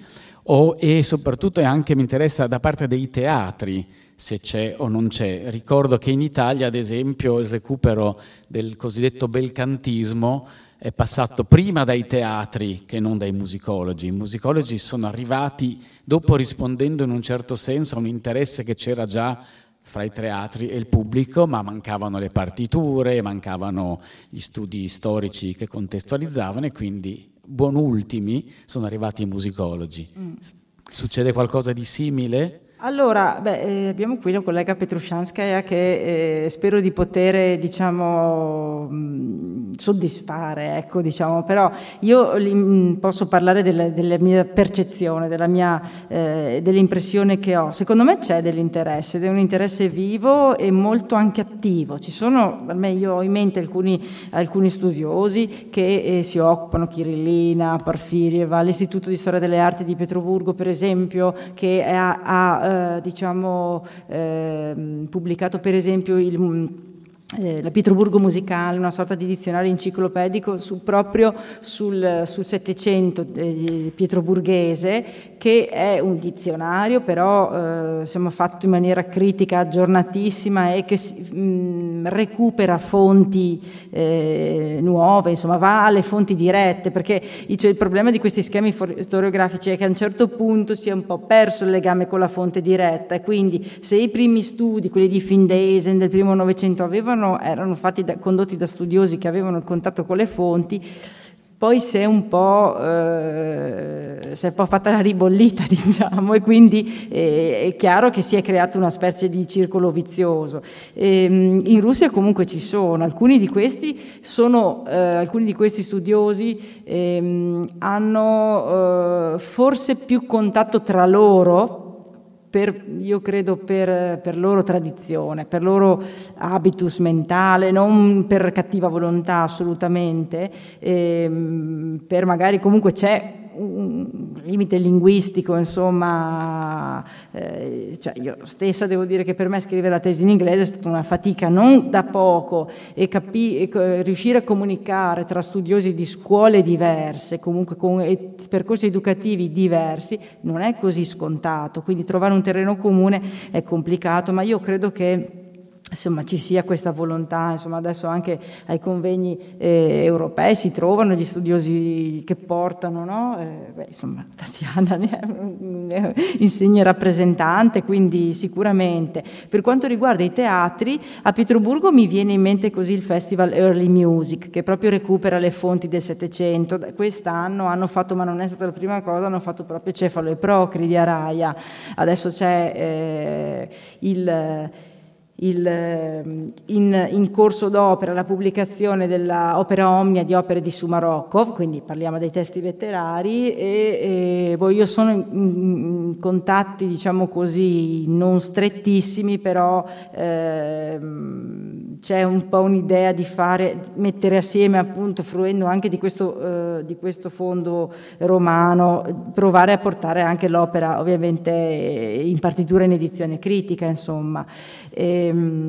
O, e soprattutto e anche mi interessa da parte dei teatri, se c'è o non c'è. Ricordo che in Italia, ad esempio, il recupero del cosiddetto belcantismo è passato prima dai teatri che non dai musicologi. I musicologi sono arrivati dopo, rispondendo in un certo senso a un interesse che c'era già fra i teatri e il pubblico, ma mancavano le partiture, mancavano gli studi storici che contestualizzavano, e quindi buon ultimi sono arrivati i musicologi. Mm. Succede qualcosa di simile? Allora, beh, eh, abbiamo qui la collega Petrushanskaya che eh, spero di poter, diciamo, mh, soddisfare, ecco, diciamo, però io li, posso parlare della, della mia percezione, della mia, eh, dell'impressione che ho. Secondo me c'è dell'interesse, ed è un interesse vivo e molto anche attivo. Ci sono, per me, io ho in mente alcuni, alcuni studiosi che eh, si occupano, Kirillina, Porfirieva, l'Istituto di Storia delle Arti di Pietroburgo, per esempio, che ha, ha Eh, diciamo eh, pubblicato per esempio il Eh, la Pietroburgo musicale, una sorta di dizionario enciclopedico su, proprio sul, sul Settecento eh, pietroburghese, che è un dizionario però eh, siamo fatto in maniera critica, aggiornatissima, e che mh, recupera fonti eh, nuove, insomma va alle fonti dirette, perché cioè, il problema di questi schemi storiografici è che a un certo punto si è un po' perso il legame con la fonte diretta, e quindi se i primi studi, quelli di Findeisen del primo Novecento, avevano erano fatti da, condotti da studiosi che avevano il contatto con le fonti, poi si è un po', eh, si è un po' fatta la ribollita, diciamo, e quindi eh, è chiaro che si è creato una specie di circolo vizioso. E, in Russia comunque ci sono, alcuni di questi sono, eh, alcuni di questi studiosi eh, hanno eh, forse più contatto tra loro, Per, io credo per, per loro tradizione, per loro habitus mentale, non per cattiva volontà assolutamente, ehm, per magari comunque c'è un limite linguistico, insomma, eh, cioè io stessa devo dire che per me scrivere la tesi in inglese è stata una fatica non da poco, e, capi- e riuscire a comunicare tra studiosi di scuole diverse, comunque con e percorsi educativi diversi, non è così scontato, quindi trovare un terreno comune è complicato, ma io credo che insomma ci sia questa volontà. Insomma adesso anche ai convegni eh, europei si trovano gli studiosi che portano, no? Eh, beh, insomma Tatiana ne è insegna rappresentante, quindi sicuramente. Per quanto riguarda i teatri, a Pietroburgo mi viene in mente così il Festival Early Music, che proprio recupera le fonti del Settecento. Quest'anno hanno fatto, ma non è stata la prima cosa, hanno fatto proprio Cefalo e Procri di Araia. Adesso c'è eh, il Il, in, in corso d'opera la pubblicazione della opera omnia di opere di Sumarokov, quindi parliamo dei testi letterari, e, e boh, io sono in, in contatti, diciamo così, non strettissimi, però eh, c'è un po' un'idea di fare, mettere assieme, appunto, fruendo anche di questo, eh, di questo fondo romano, provare a portare anche l'opera ovviamente in partitura in edizione critica, insomma. E,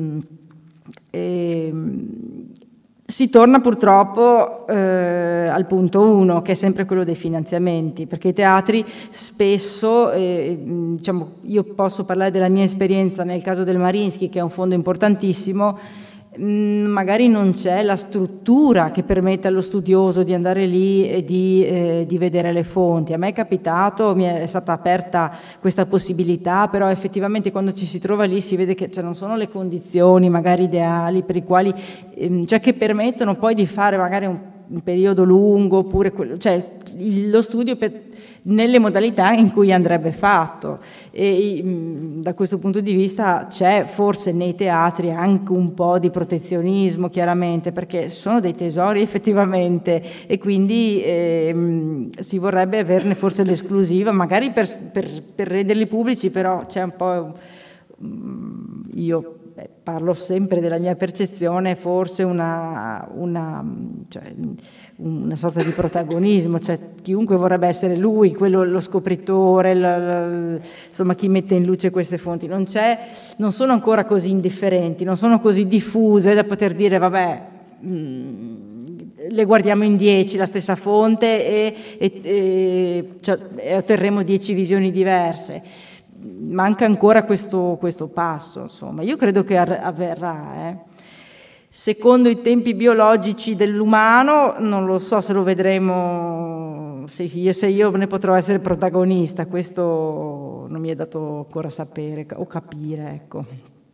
E, si torna purtroppo eh, al punto uno, che è sempre quello dei finanziamenti, perché i teatri spesso, eh, diciamo, io posso parlare della mia esperienza nel caso del Mariinsky, che è un fondo importantissimo, magari non c'è la struttura che permette allo studioso di andare lì e di, eh, di vedere le fonti. A me è capitato, mi è stata aperta questa possibilità, però effettivamente quando ci si trova lì si vede che cioè, non sono le condizioni magari ideali per i quali, ehm, cioè che permettono poi di fare magari un, un periodo lungo, oppure quello, cioè lo studio per, nelle modalità in cui andrebbe fatto, e mh, da questo punto di vista c'è forse nei teatri anche un po' di protezionismo, chiaramente, perché sono dei tesori effettivamente, e quindi eh, mh, si vorrebbe averne forse l'esclusiva, magari per, per, per renderli pubblici, però c'è un po' mh, io Beh, parlo sempre della mia percezione, forse una, una, cioè, una sorta di protagonismo, cioè chiunque vorrebbe essere lui, quello, lo scopritore, lo, lo, insomma chi mette in luce queste fonti. Non c'è, non sono ancora così indifferenti, non sono così diffuse da poter dire vabbè, mh, le guardiamo in dieci, la stessa fonte, e, e, e, cioè, e otterremo dieci visioni diverse. Manca ancora questo, questo passo, insomma. Io credo che avverrà, eh. Secondo i tempi biologici dell'umano, non lo so se lo vedremo, se io, se io ne potrò essere protagonista, questo non mi è dato ancora sapere o capire, ecco.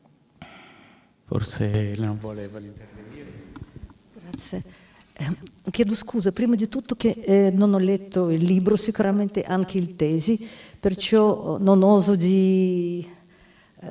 Forse non voleva intervenire. Grazie. Eh, chiedo scusa, prima di tutto che eh, non ho letto il libro, sicuramente anche il tesi, perciò non oso di... Eh,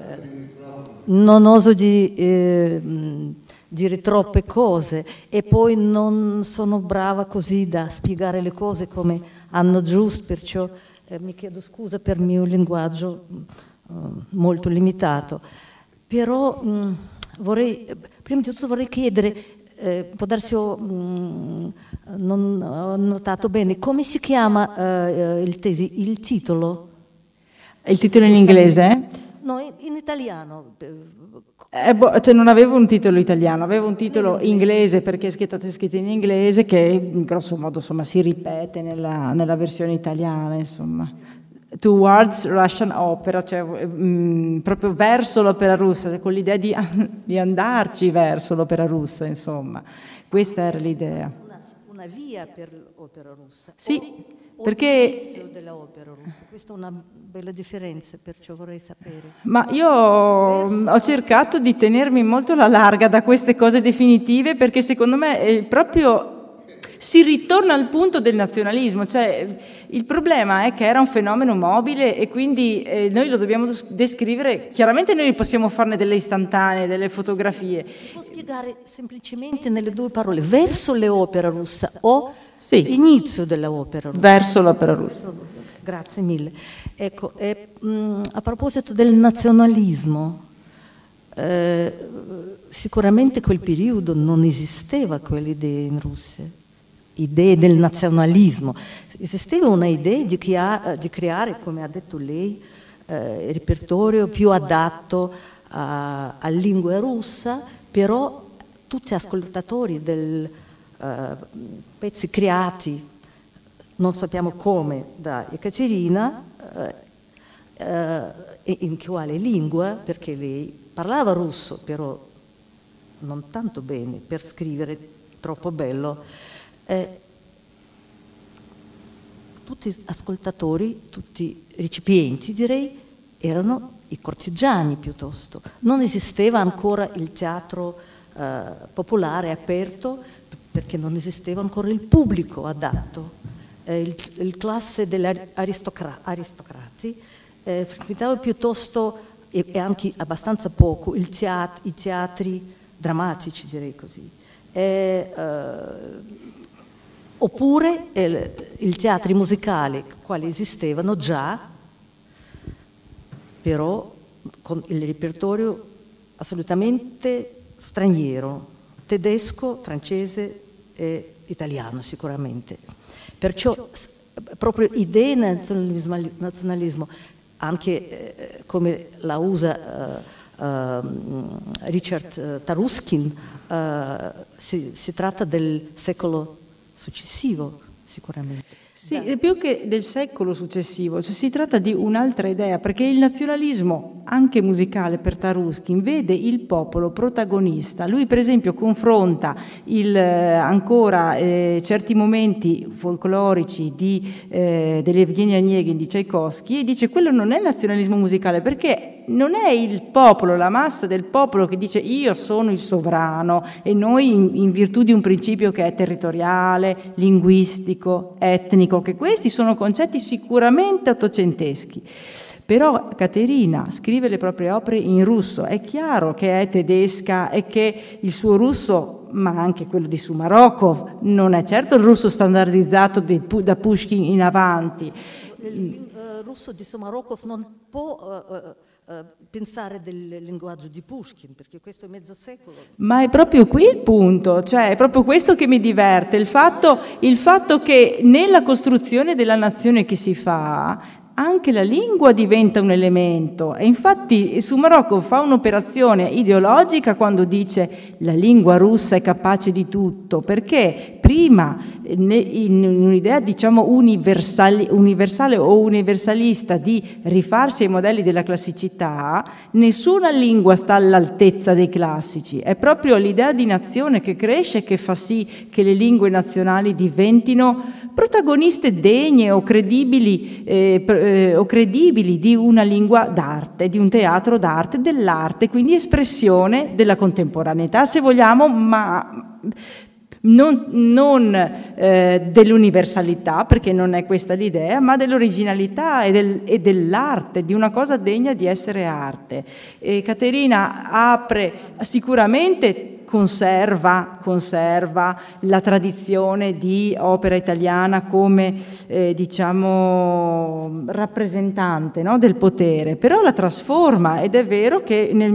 non oso di... Eh, dire troppe cose, e poi non sono brava così da spiegare le cose come Anna Just, perciò eh, mi chiedo scusa per il mio linguaggio eh, molto limitato. Però mh, vorrei, prima di tutto vorrei chiedere, eh, può darsi ho, mh, non ho notato bene, come si chiama eh, il tesi, il titolo? Il titolo in inglese? No, in, in italiano. Eh, boh, cioè non avevo un titolo italiano, avevo un titolo inglese perché è scritto, è scritto in inglese, che in grosso modo insomma si ripete nella, nella versione italiana, insomma. Towards Russian Opera, cioè mh, proprio verso l'opera russa, con l'idea di, di andarci verso l'opera russa, insomma. Questa era l'idea. Una, una via per l'opera russa. Sì. O Perché l'inizio dell'opera russa, questa è una bella differenza, perciò vorrei sapere. Ma io ho cercato di tenermi molto alla larga da queste cose definitive, perché secondo me è proprio si ritorna al punto del nazionalismo, cioè il problema è che era un fenomeno mobile e quindi eh, noi lo dobbiamo descrivere, chiaramente noi possiamo farne delle istantanee, delle fotografie. Può spiegare semplicemente nelle due parole, verso l'opera russa o sì. Inizio dell'opera russa? Verso l'opera russa. Grazie mille. Ecco, eh, mh, a proposito del nazionalismo, eh, sicuramente quel periodo non esisteva quell'idea in Russia, idee del nazionalismo. Esisteva una idea di, chia- di creare, come ha detto lei, eh, il repertorio più adatto a, a lingua russa, però tutti ascoltatori del Uh, pezzi creati, non sappiamo come, da Ekaterina, uh, uh, e in quale lingua, perché lei parlava russo, però non tanto bene per scrivere troppo bello. Eh, tutti gli ascoltatori, tutti i recipienti, direi, erano i cortigiani piuttosto. Non esisteva ancora il teatro uh, popolare aperto, perché non esisteva ancora il pubblico adatto. Eh, il, il classe degli aristocra- aristocrati eh, frequentava piuttosto, e, e anche abbastanza poco, il teat- i teatri drammatici, direi così. Eh, eh, oppure eh, i teatri musicali, quali esistevano già, però con il repertorio assolutamente straniero, tedesco, francese e italiano sicuramente. Perciò proprio idee nazionalismo, nazionalismo anche eh, come la usa uh, uh, Richard Taruskin, uh, si, si tratta del secolo successivo sicuramente. Sì, è più che del secolo successivo, cioè si tratta di un'altra idea, perché il nazionalismo, anche musicale per Taruskin, vede il popolo protagonista. Lui per esempio confronta il, eh, ancora eh, certi momenti folclorici di, eh, dell'Evgeny Onegin di Tchaikovsky e dice quello non è nazionalismo musicale, perché non è il popolo, la massa del popolo che dice io sono il sovrano e noi in, in virtù di un principio che è territoriale, linguistico, etnico, che questi sono concetti sicuramente ottocenteschi. Però Caterina scrive le proprie opere in russo, è chiaro che è tedesca e che il suo russo, ma anche quello di Sumarokov, non è certo il russo standardizzato di, da Pushkin in avanti. Il uh, russo di Sumarokov non può uh, uh, uh, pensare del linguaggio di Pushkin, perché questo è mezzo secolo. Ma è proprio qui il punto, cioè è proprio questo che mi diverte, il fatto, il fatto che nella costruzione della nazione che si fa anche la lingua diventa un elemento, e infatti Sumarokov fa un'operazione ideologica quando dice la lingua russa è capace di tutto, perché prima in un'idea diciamo universali, universale o universalista di rifarsi ai modelli della classicità, nessuna lingua sta all'altezza dei classici, è proprio l'idea di nazione che cresce che fa sì che le lingue nazionali diventino protagoniste degne o credibili, eh, eh, o credibili di una lingua d'arte, di un teatro d'arte, dell'arte, quindi espressione della contemporaneità, se vogliamo, ma non, non eh, dell'universalità, perché non è questa l'idea, ma dell'originalità e, del, e dell'arte, di una cosa degna di essere arte. E Caterina apre sicuramente conserva, conserva la tradizione di opera italiana come eh, diciamo rappresentante, no, del potere, però la trasforma, ed è vero che nel,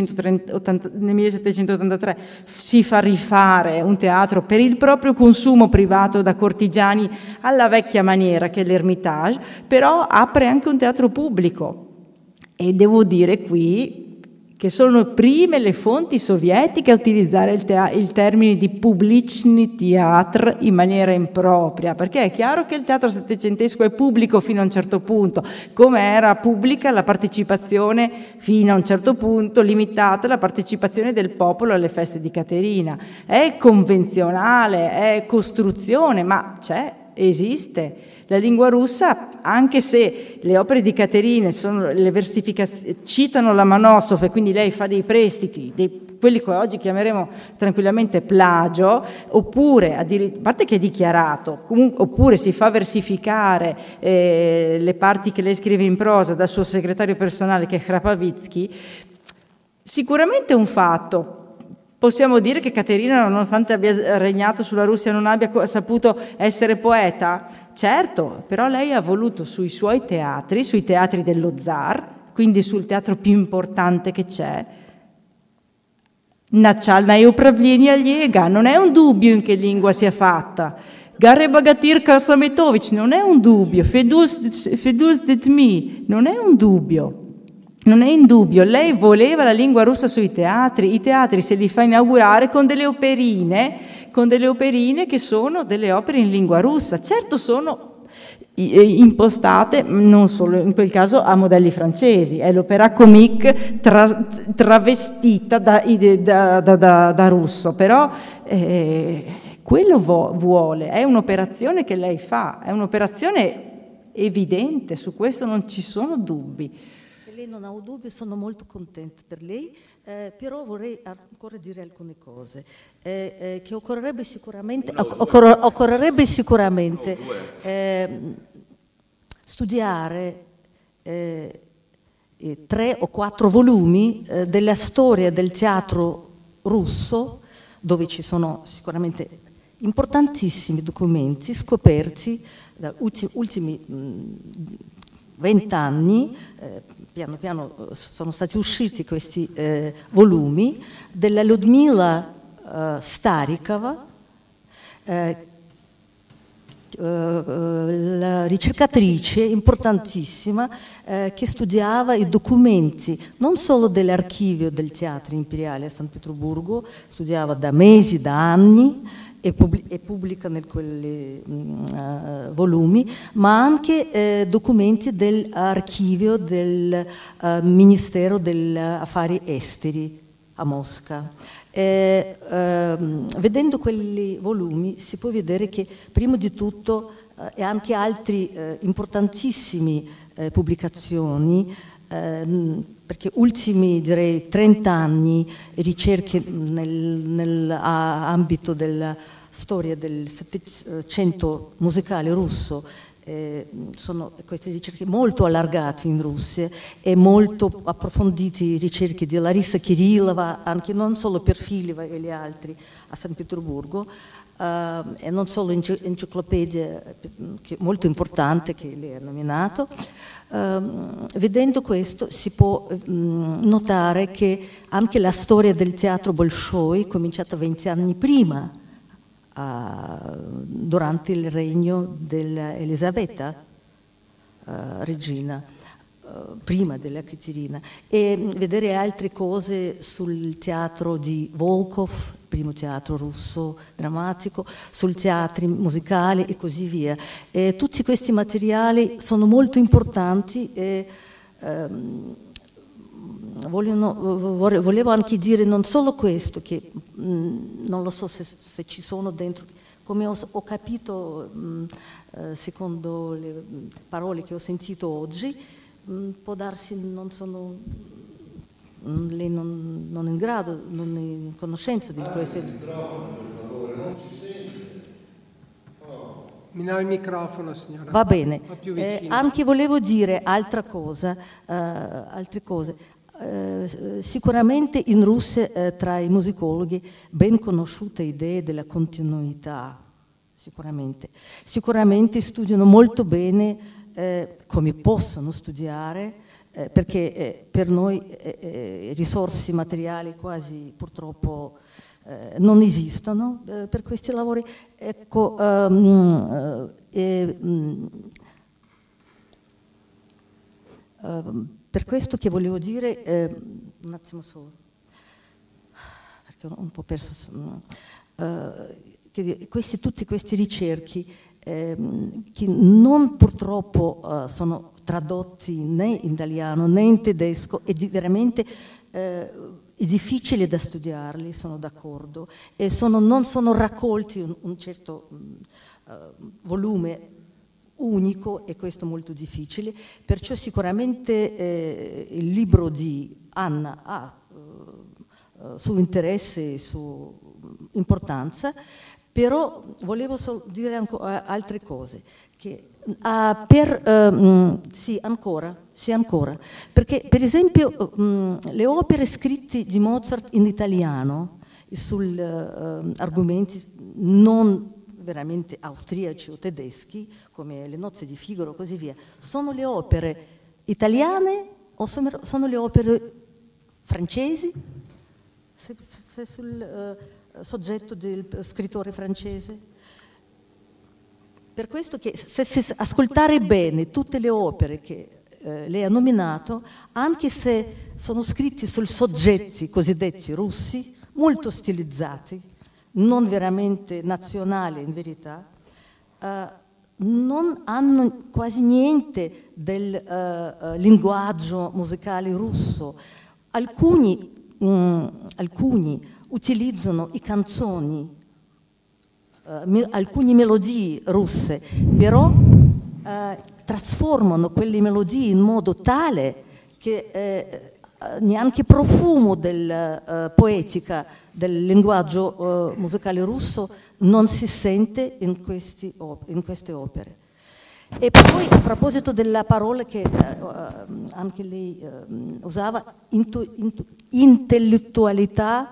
nel millesettecentottantatré si fa rifare un teatro per il proprio consumo privato da cortigiani alla vecchia maniera, che è l'Ermitage, però apre anche un teatro pubblico, e devo dire qui che sono prime le fonti sovietiche a utilizzare il, te- il termine di Publichny Theatr in maniera impropria, perché è chiaro che il teatro settecentesco è pubblico fino a un certo punto, come era pubblica la partecipazione fino a un certo punto, limitata la partecipazione del popolo alle feste di Caterina. È convenzionale, è costruzione, ma c'è, esiste. La lingua russa, anche se le opere di Caterina sono le versificazioni, citano la Manosov e quindi lei fa dei prestiti, dei, quelli che oggi chiameremo tranquillamente plagio, oppure, a parte che è dichiarato, comunque, oppure si fa versificare eh, le parti che lei scrive in prosa dal suo segretario personale che è Hrapavitsky, sicuramente è un fatto. Possiamo dire che Caterina, nonostante abbia regnato sulla Russia, non abbia saputo essere poeta? Certo, però lei ha voluto sui suoi teatri, sui teatri dello zar, quindi sul teatro più importante che c'è, Nachalnaya Upravlenia Liega, non è un dubbio in che lingua sia fatta. Garry Bogatyr Kasametovich, non è un dubbio. Fedus Detmi, non è un dubbio. Non è in dubbio, lei voleva la lingua russa sui teatri, i teatri se li fa inaugurare con delle operine, con delle operine che sono delle opere in lingua russa. Certo sono impostate, non solo in quel caso, a modelli francesi, è l'opera comique tra, travestita da, da, da, da, da russo, però eh, quello vo, vuole, è un'operazione che lei fa, è un'operazione evidente, su questo non ci sono dubbi. Lei non ha dubbi, sono molto contenta per lei, eh, però vorrei ancora dire alcune cose, eh, eh, che occorrerebbe sicuramente, occor- occorrerebbe sicuramente eh, studiare eh, eh, tre o quattro volumi eh, della storia del teatro russo, dove ci sono sicuramente importantissimi documenti scoperti da ultimi, ultimi vent'anni, eh, piano piano sono stati usciti questi eh, volumi della Ludmila eh, Starikova, eh, eh, la ricercatrice importantissima eh, che studiava i documenti non solo dell'archivio del Teatro Imperiale a San Pietroburgo, studiava da mesi, da anni, e pubblica in quei uh, volumi, ma anche eh, documenti dell'archivio del uh, Ministero degli Affari Esteri a Mosca. E, uh, vedendo quei volumi si può vedere che prima di tutto uh, e anche altre uh, importantissime uh, pubblicazioni, uh, perché ultimi direi trenta anni ricerche nel, nell'ambito della storia del Settecento musicale russo, eh, sono queste ricerche molto allargate in Russia e molto approfondite ricerche di Larissa Kirillova, anche non solo per Fileva e gli altri a San Pietroburgo, eh, e non solo enciclopedia che, molto importante che lei ha nominato. Uh, vedendo questo si può um, notare che anche la storia del teatro Bolshoi è cominciata venti anni prima, uh, durante il regno dell'Elisabetta, uh, regina, uh, prima della Caterina, e vedere altre cose sul teatro di Volkov, primo teatro russo drammatico, sul teatri musicali e così via. E tutti questi materiali sono molto importanti e ehm, vogliono, volevo anche dire non solo questo, che mh, non lo so se, se ci sono dentro, come ho, ho capito mh, eh, secondo le parole che ho sentito oggi, mh, può darsi non sono mh, lei non, non è in grado, non è in conoscenza di questo. Il microfono, signora. Va bene. Eh, anche volevo dire altra cosa, eh, altre cose. Eh, sicuramente in Russia eh, tra i musicologi ben conosciute idee della continuità, sicuramente. Sicuramente studiano molto bene eh, come possono studiare, eh, perché eh, per noi eh, eh, risorse materiali quasi purtroppo eh, non esistono eh, per questi lavori. Ecco, um, eh, um, uh, per questo che volevo dire, eh, un attimo solo, perché ho un po' perso, uh, che questi, tutti questi ricerchi eh, che non purtroppo uh, sono tradotti né in italiano né in tedesco, è di, veramente eh, è difficile da studiarli, sono d'accordo, e sono, non sono raccolti un, un certo uh, volume unico, e questo è molto difficile, perciò sicuramente eh, il libro di Anna ha eh, suo interesse e sua importanza, però volevo solo dire ancora altre cose, che uh, per, uh, sì, ancora, sì, ancora, perché per esempio um, le opere scritte di Mozart in italiano sugli uh, argomenti non veramente austriaci o tedeschi, come le nozze di Figaro e così via, sono le opere italiane o sono, sono le opere francesi? Se, se sul uh, soggetto del scrittore francese? Per questo che se, se ascoltare bene tutte le opere che eh, lei ha nominato, anche se sono scritti sul soggetti cosiddetti russi, molto stilizzati, non veramente nazionali in verità, eh, non hanno quasi niente del eh, linguaggio musicale russo. Alcuni, mh, alcuni utilizzano i canzoni, eh, me, alcune melodie russe, però eh, trasformano quelle melodie in modo tale che eh, neanche profumo del uh, poetica del linguaggio uh, musicale russo non si sente in, questi op- in queste opere. E poi a proposito della parola che uh, anche lei uh, usava, intu- intu- intellettualità,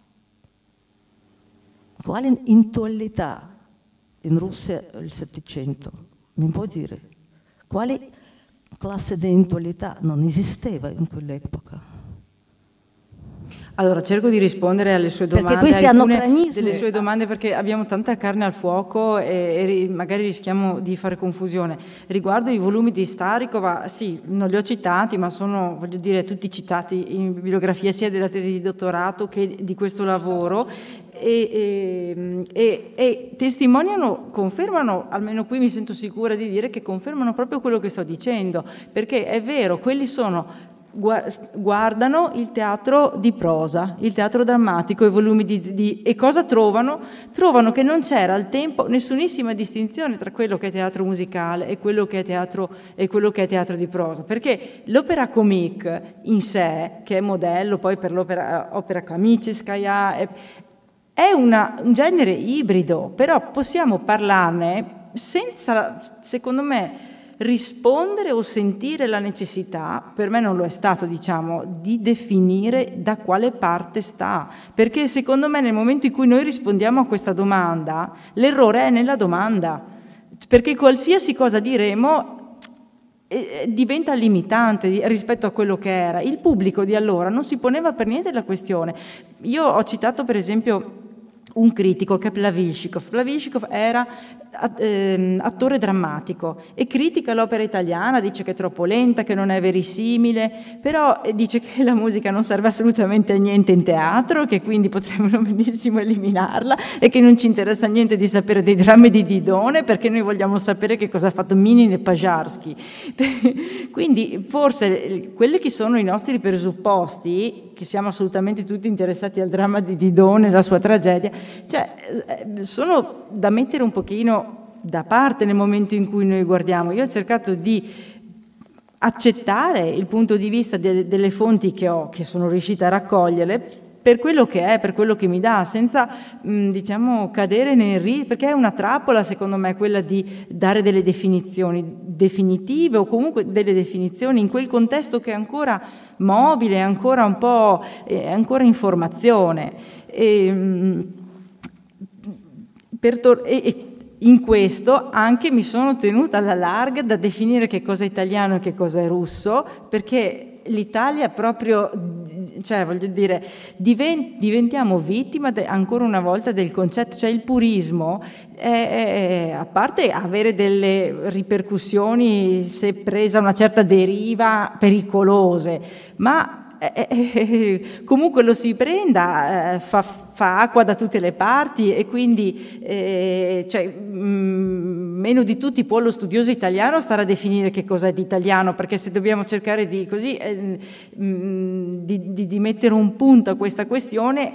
quale intellettualità in Russia il Settecento? Mi può dire? Quale classe di intellettualità non esisteva in quell'epoca? Allora, cerco di rispondere alle sue domande, perché questi alcune anacronismi, delle sue domande, perché abbiamo tanta carne al fuoco e, e magari rischiamo di fare confusione. Riguardo i volumi di Starikova, sì, non li ho citati, ma sono, voglio dire, tutti citati in bibliografia sia della tesi di dottorato che di questo lavoro, e, e, e, e testimoniano, confermano, almeno qui mi sento sicura di dire che confermano proprio quello che sto dicendo, perché è vero, quelli sono... guardano il teatro di prosa, il teatro drammatico, i volumi di, di... e cosa trovano? Trovano che non c'era al tempo nessunissima distinzione tra quello che è teatro musicale e quello che è teatro, e quello che è teatro di prosa, perché l'opera comique in sé, che è modello poi per l'opera opera comicheskaya, è, è una, un genere ibrido, però possiamo parlarne senza, secondo me, rispondere o sentire la necessità, per me non lo è stato, diciamo, di definire da quale parte sta, perché secondo me nel momento in cui noi rispondiamo a questa domanda, l'errore è nella domanda, perché qualsiasi cosa diremo eh, diventa limitante rispetto a quello che era. Il pubblico di allora non si poneva per niente la questione. Io ho citato per esempio un critico che è Plawilchikov. Plawilchikov era eh, attore drammatico e critica l'opera italiana, dice che è troppo lenta, che non è verisimile, però dice che la musica non serve assolutamente a niente in teatro, che quindi potremmo benissimo eliminarla e che non ci interessa niente di sapere dei drammi di Didone, perché noi vogliamo sapere che cosa ha fatto Minin e Pajarski. Quindi forse quelli che sono i nostri presupposti, che siamo assolutamente tutti interessati al dramma di Didone e la sua tragedia, cioè sono da mettere un pochino da parte nel momento in cui noi guardiamo. Io ho cercato di accettare il punto di vista de- delle fonti che ho, che sono riuscita a raccogliere, per quello che è, per quello che mi dà, senza mh, diciamo cadere nel ri, perché è una trappola secondo me quella di dare delle definizioni definitive o comunque delle definizioni in quel contesto che è ancora mobile, è ancora un po', è ancora in formazione. E, mh, per tor- e, e in questo anche mi sono tenuta alla larga da definire che cosa è italiano e che cosa è russo, perché l'Italia proprio, cioè voglio dire, diventiamo vittima de, ancora una volta del concetto, cioè il purismo, è, è, a parte avere delle ripercussioni se presa una certa deriva pericolose, ma Eh, eh, comunque lo si prenda, eh, fa, fa acqua da tutte le parti e quindi eh, cioè, mh, meno di tutti può lo studioso italiano stare a definire che cosa è di italiano, perché se dobbiamo cercare di, così, eh, mh, di, di, di mettere un punto a questa questione,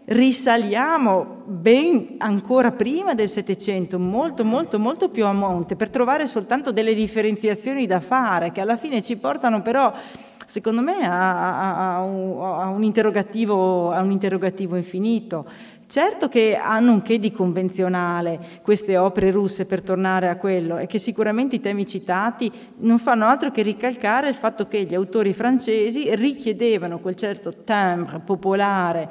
risaliamo ben ancora prima del Settecento, molto molto molto più a monte, per trovare soltanto delle differenziazioni da fare che alla fine ci portano però secondo me a, a, a, un, a, un interrogativo, a un interrogativo infinito. Certo che hanno un che di convenzionale queste opere russe, per tornare a quello, e che sicuramente i temi citati non fanno altro che ricalcare il fatto che gli autori francesi richiedevano quel certo timbre popolare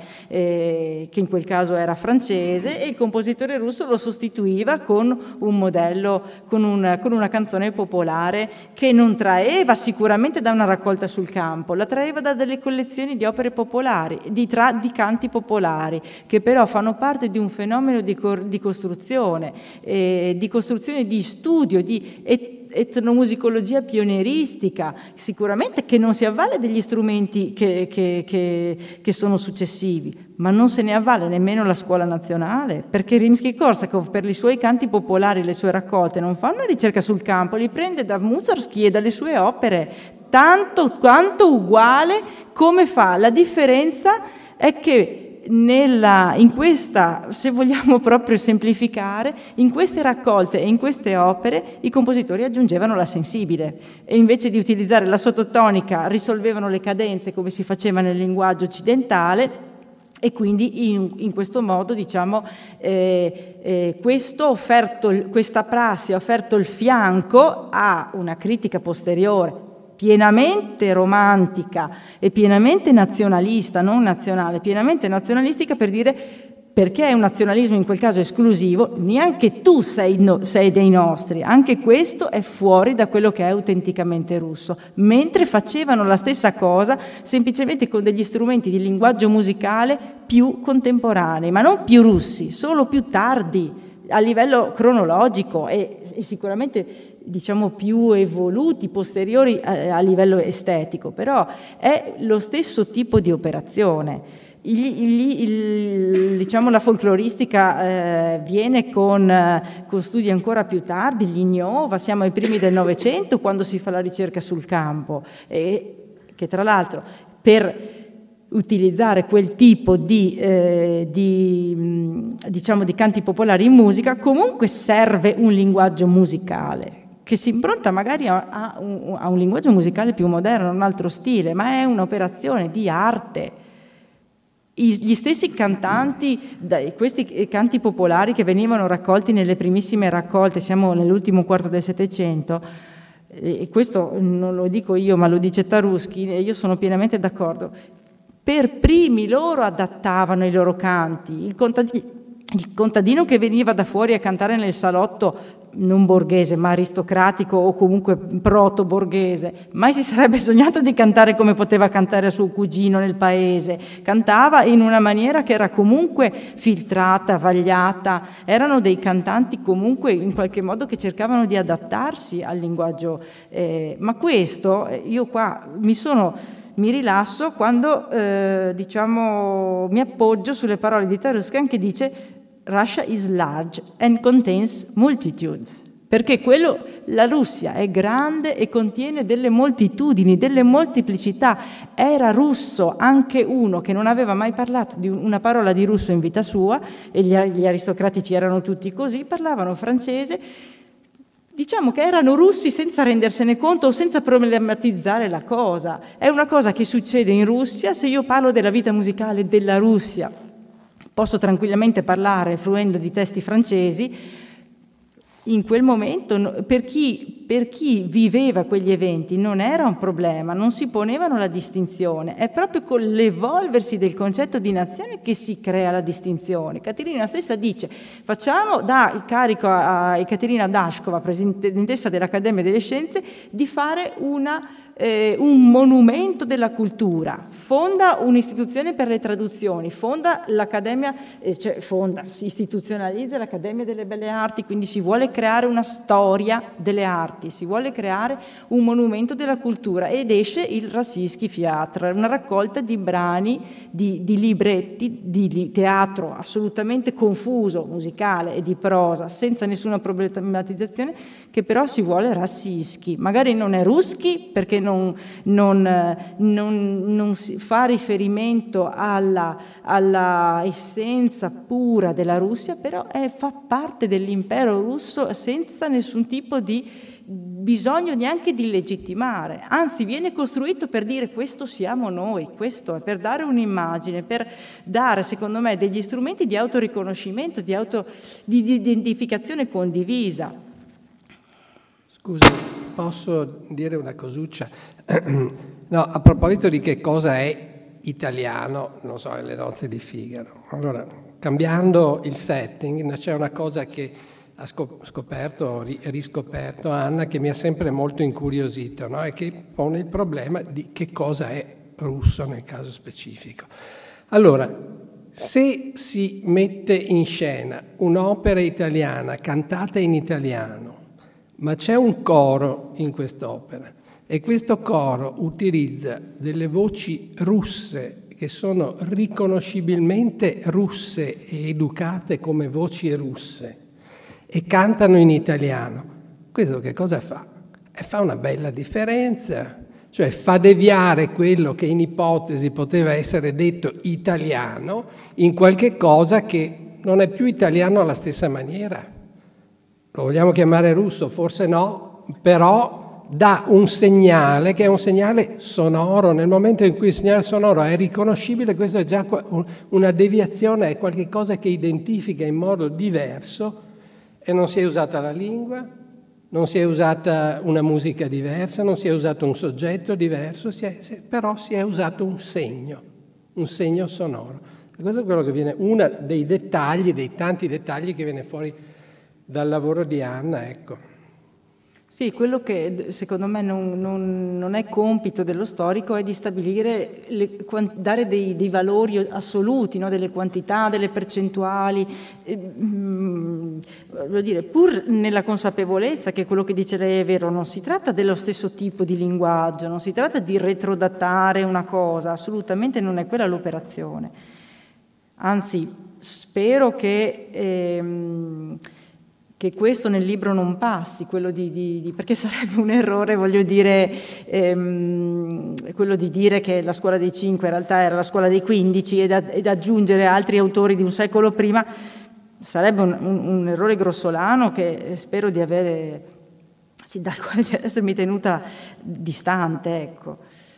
eh, che in quel caso era francese, e il compositore russo lo sostituiva con un modello, con, un, con una canzone popolare che non traeva sicuramente da una raccolta sul campo, la traeva da delle collezioni di opere popolari, di, tra, di canti popolari, che però fanno parte di un fenomeno di, cor- di costruzione, eh, di costruzione di studio, di et- etnomusicologia pionieristica, sicuramente che non si avvale degli strumenti che, che, che, che sono successivi, ma non se ne avvale nemmeno la scuola nazionale, perché Rimsky-Korsakov per i suoi canti popolari, le sue raccolte, non fa una ricerca sul campo, li prende da Mussorgsky e dalle sue opere, tanto quanto uguale come fa. La differenza è che Nella, in questa, se vogliamo proprio semplificare, in queste raccolte e in queste opere i compositori aggiungevano la sensibile e invece di utilizzare la sottotonica risolvevano le cadenze come si faceva nel linguaggio occidentale, e quindi in, in questo modo diciamo eh, eh, questo offerto, questa prassi ha offerto il fianco a una critica posteriore pienamente romantica e pienamente nazionalista, non nazionale, pienamente nazionalistica, per dire perché è un nazionalismo in quel caso esclusivo, neanche tu sei, no, sei dei nostri, anche questo è fuori da quello che è autenticamente russo, mentre facevano la stessa cosa semplicemente con degli strumenti di linguaggio musicale più contemporanei, ma non più russi, solo più tardi a livello cronologico e, e sicuramente diciamo più evoluti, posteriori a, a livello estetico, però è lo stesso tipo di operazione. Il, il, il, diciamo la folcloristica eh, viene con, eh, con studi ancora più tardi, l'Ignova, siamo ai primi del Novecento quando si fa la ricerca sul campo, e che tra l'altro per utilizzare quel tipo di, eh, di, diciamo, di canti popolari in musica comunque serve un linguaggio musicale che si impronta magari a, a, un, a un linguaggio musicale più moderno, un altro stile, ma è un'operazione di arte. I, gli stessi cantanti, questi canti popolari che venivano raccolti nelle primissime raccolte, siamo nell'ultimo quarto del Settecento, e questo non lo dico io ma lo dice Taruschi, e io sono pienamente d'accordo, per primi loro adattavano i loro canti. Il contadino, il contadino che veniva da fuori a cantare nel salotto non borghese, ma aristocratico o comunque proto-borghese, mai si sarebbe sognato di cantare come poteva cantare suo cugino nel paese. Cantava in una maniera che era comunque filtrata, vagliata, erano dei cantanti comunque in qualche modo che cercavano di adattarsi al linguaggio. Eh, ma questo, io qua mi sono... mi rilasso quando eh, diciamo mi appoggio sulle parole di Taruscan che dice Russia is large and contains multitudes, perché quello, la Russia è grande e contiene delle moltitudini, delle molteplicità. Era russo anche uno che non aveva mai parlato di una parola di russo in vita sua, e gli, gli aristocratici erano tutti così, parlavano francese. Diciamo che erano russi senza rendersene conto o senza problematizzare la cosa. È una cosa che succede in Russia. Se io parlo della vita musicale della Russia, posso tranquillamente parlare fruendo di testi francesi. In quel momento, per chi, per chi viveva quegli eventi, non era un problema, non si ponevano la distinzione. È proprio con l'evolversi del concetto di nazione che si crea la distinzione. Caterina stessa dice, facciamo, dà il carico a Ekaterina Dashkova, presidentessa dell'Accademia delle Scienze, di fare una, eh, un monumento della cultura. Fonda un'istituzione per le traduzioni, fonda l'Accademia, eh, cioè fonda, si istituzionalizza l'Accademia delle Belle Arti, quindi si vuole creare una storia delle arti, si vuole creare un monumento della cultura, ed esce il Rossijski Teatr, una raccolta di brani, di, di libretti, di, di teatro assolutamente confuso, musicale e di prosa, senza nessuna problematizzazione, che però si vuole Rossijski. Magari non è Ruski, perché non, non, non, non si fa riferimento alla, alla essenza pura della Russia, però è, fa parte dell'impero russo senza nessun tipo di bisogno neanche di legittimare, anzi viene costruito per dire questo siamo noi, questo è, per dare un'immagine, per dare secondo me degli strumenti di autoriconoscimento, di, auto, di, di identificazione condivisa. Scusa, posso dire una cosuccia? No, a proposito di che cosa è italiano, non so, le nozze di Figaro. Allora, cambiando il setting, c'è una cosa che ha scoperto, riscoperto Anna, che mi ha sempre molto incuriosito, no? E che pone il problema di che cosa è russo nel caso specifico. Allora, se si mette in scena un'opera italiana cantata in italiano, ma c'è un coro in quest'opera e questo coro utilizza delle voci russe che sono riconoscibilmente russe e educate come voci russe, e cantano in italiano, questo che cosa fa? E fa una bella differenza, cioè fa deviare quello che in ipotesi poteva essere detto italiano in qualche cosa che non è più italiano alla stessa maniera. Lo vogliamo chiamare russo? Forse no, però dà un segnale che è un segnale sonoro. Nel momento in cui il segnale sonoro è riconoscibile, questo è già una deviazione, è qualcosa che identifica in modo diverso. E non si è usata la lingua, non si è usata una musica diversa, non si è usato un soggetto diverso, si è, però si è usato un segno, un segno sonoro. E questo è quello che viene, uno dei dettagli, dei tanti dettagli che viene fuori dal lavoro di Anna, ecco. Sì, quello che secondo me non, non, non è compito dello storico è di stabilire, le, dare dei, dei valori assoluti, no? Delle quantità, delle percentuali, eh, mh, voglio dire, pur nella consapevolezza che quello che dice lei è vero, non si tratta dello stesso tipo di linguaggio, non si tratta di retrodatare una cosa, assolutamente non è quella l'operazione. Anzi, spero che... Ehm, che questo nel libro non passi, quello di, di, di, perché sarebbe un errore, voglio dire, ehm, quello di dire che la scuola dei cinque in realtà era la scuola dei quindici ed, ed aggiungere altri autori di un secolo prima, sarebbe un, un, un errore grossolano che spero di avere, sì, dal quale di essermi tenuta distante, ecco.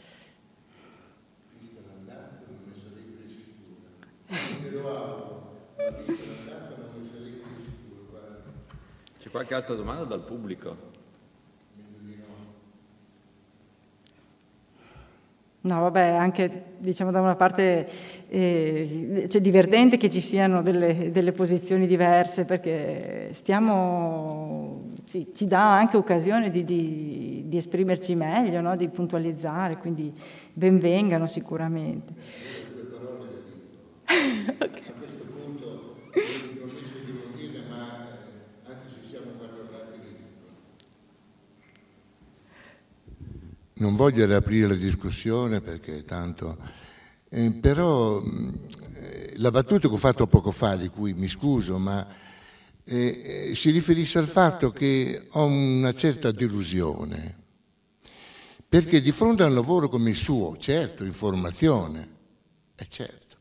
Qualche altra domanda dal pubblico? No, vabbè, anche diciamo da una parte eh, cioè divertente che ci siano delle, delle posizioni diverse, perché stiamo, sì, ci dà anche occasione di, di, di esprimerci meglio, no? Di puntualizzare, quindi benvengano sicuramente. Okay. A questo punto non mi si devo dire, ma anche se siamo quattro parti di non voglio riaprire la discussione perché tanto, eh, però eh, la battuta che ho fatto poco fa, di cui mi scuso, ma eh, eh, si riferisce al fatto che ho una certa delusione, perché di fronte a un lavoro come il suo, certo, informazione, è certo,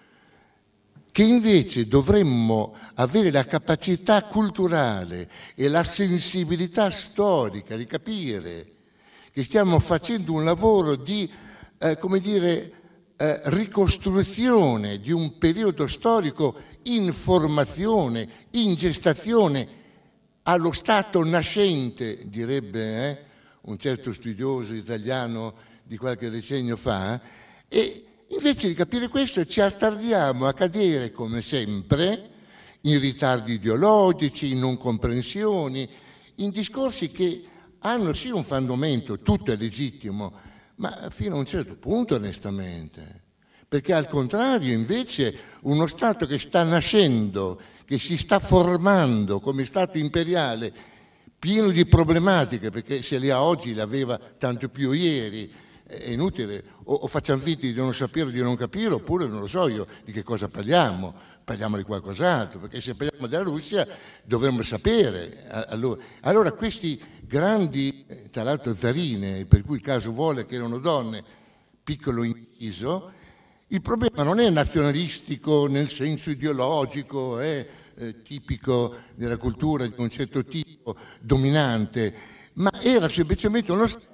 che invece dovremmo avere la capacità culturale e la sensibilità storica di capire che stiamo facendo un lavoro di, eh, come dire, eh, ricostruzione di un periodo storico in formazione, in gestazione, allo stato nascente, direbbe eh, un certo studioso italiano di qualche decennio fa, e invece di capire questo ci attardiamo a cadere, come sempre, in ritardi ideologici, in non comprensioni, in discorsi che hanno sì un fondamento, tutto è legittimo, ma fino a un certo punto onestamente, perché al contrario invece uno Stato che sta nascendo, che si sta formando come Stato imperiale, pieno di problematiche, perché se le ha oggi le aveva tanto più ieri, è inutile, o, o facciamo finta di non sapere o di non capire, oppure non lo so io di che cosa parliamo, parliamo di qualcos'altro, perché se parliamo della Russia dovremmo sapere. Allora, allora questi grandi, tra l'altro zarine, per cui il caso vuole che erano donne, piccolo inciso, il problema non è nazionalistico nel senso ideologico, è eh, tipico della cultura di un certo tipo, dominante, ma era semplicemente uno Stato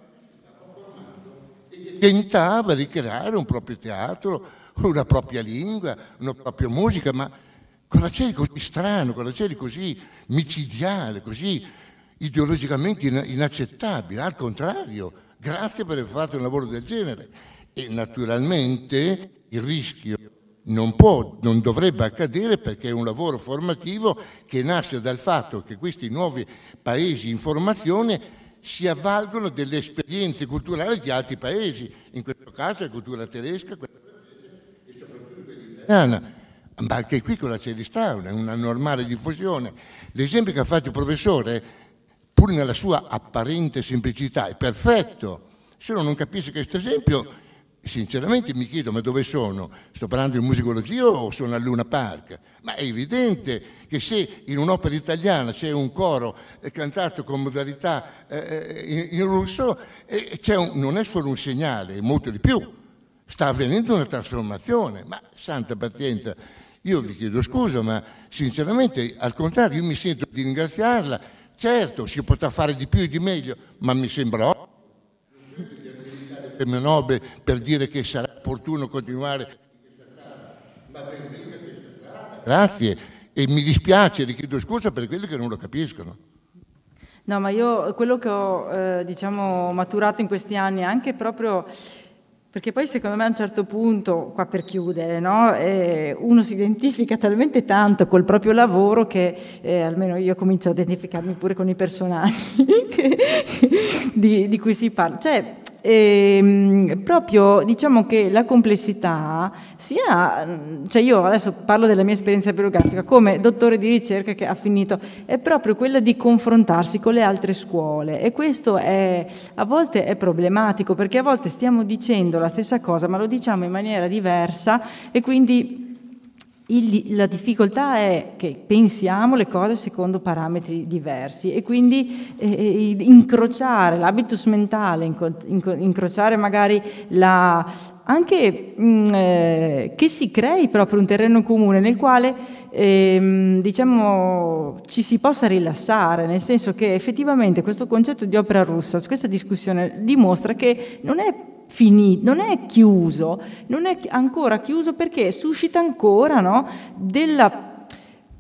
che tentava di creare un proprio teatro, una propria lingua, una propria musica, ma cosa c'è di così strano, cosa c'è di così micidiale, così ideologicamente inaccettabile? Al contrario, grazie per aver fatto un lavoro del genere. E naturalmente il rischio non può, non dovrebbe accadere, perché è un lavoro formativo che nasce dal fatto che questi nuovi paesi in formazione si avvalgono delle esperienze culturali di altri paesi, in questo caso la cultura tedesca, quella e soprattutto quella italiana, ma anche qui cosa c'è di strano, è una normale diffusione. L'esempio che ha fatto il professore, pur nella sua apparente semplicità, è perfetto. Se uno non capisce questo esempio, sinceramente mi chiedo, ma dove sono? Sto parlando di musicologia o sono al Luna Park? Ma è evidente che se in un'opera italiana c'è un coro cantato con modalità eh, in, in russo, eh, c'è un, non è solo un segnale, è molto di più. Sta avvenendo una trasformazione, ma santa pazienza, io vi chiedo scusa, ma sinceramente al contrario io mi sento di ringraziarla. Certo, si potrà fare di più e di meglio, ma mi sembra ovvio. Premio Nobel per dire che sarà opportuno continuare questa strada, ma ben venga questa strada. Grazie, e mi dispiace, vi chiedo scusa per quelli che non lo capiscono. No, ma io quello che ho eh, diciamo maturato in questi anni, anche proprio perché poi secondo me a un certo punto, qua per chiudere, no? eh, uno si identifica talmente tanto col proprio lavoro che eh, almeno io comincio a identificarmi pure con i personaggi che, di, di cui si parla. Cioè, E, proprio diciamo che la complessità sia, cioè io adesso parlo della mia esperienza biografica come dottore di ricerca che ha finito, è proprio quella di confrontarsi con le altre scuole, e questo è a volte è problematico, perché a volte stiamo dicendo la stessa cosa ma lo diciamo in maniera diversa, e quindi Il, la difficoltà è che pensiamo le cose secondo parametri diversi, e quindi eh, incrociare l'habitus mentale, inco, inco, incrociare magari la, anche mh, eh, che si crei proprio un terreno comune nel quale eh, diciamo ci si possa rilassare, nel senso che effettivamente questo concetto di opera russa, questa discussione dimostra che non è finito, non è chiuso, non è ancora chiuso, perché suscita ancora, no, della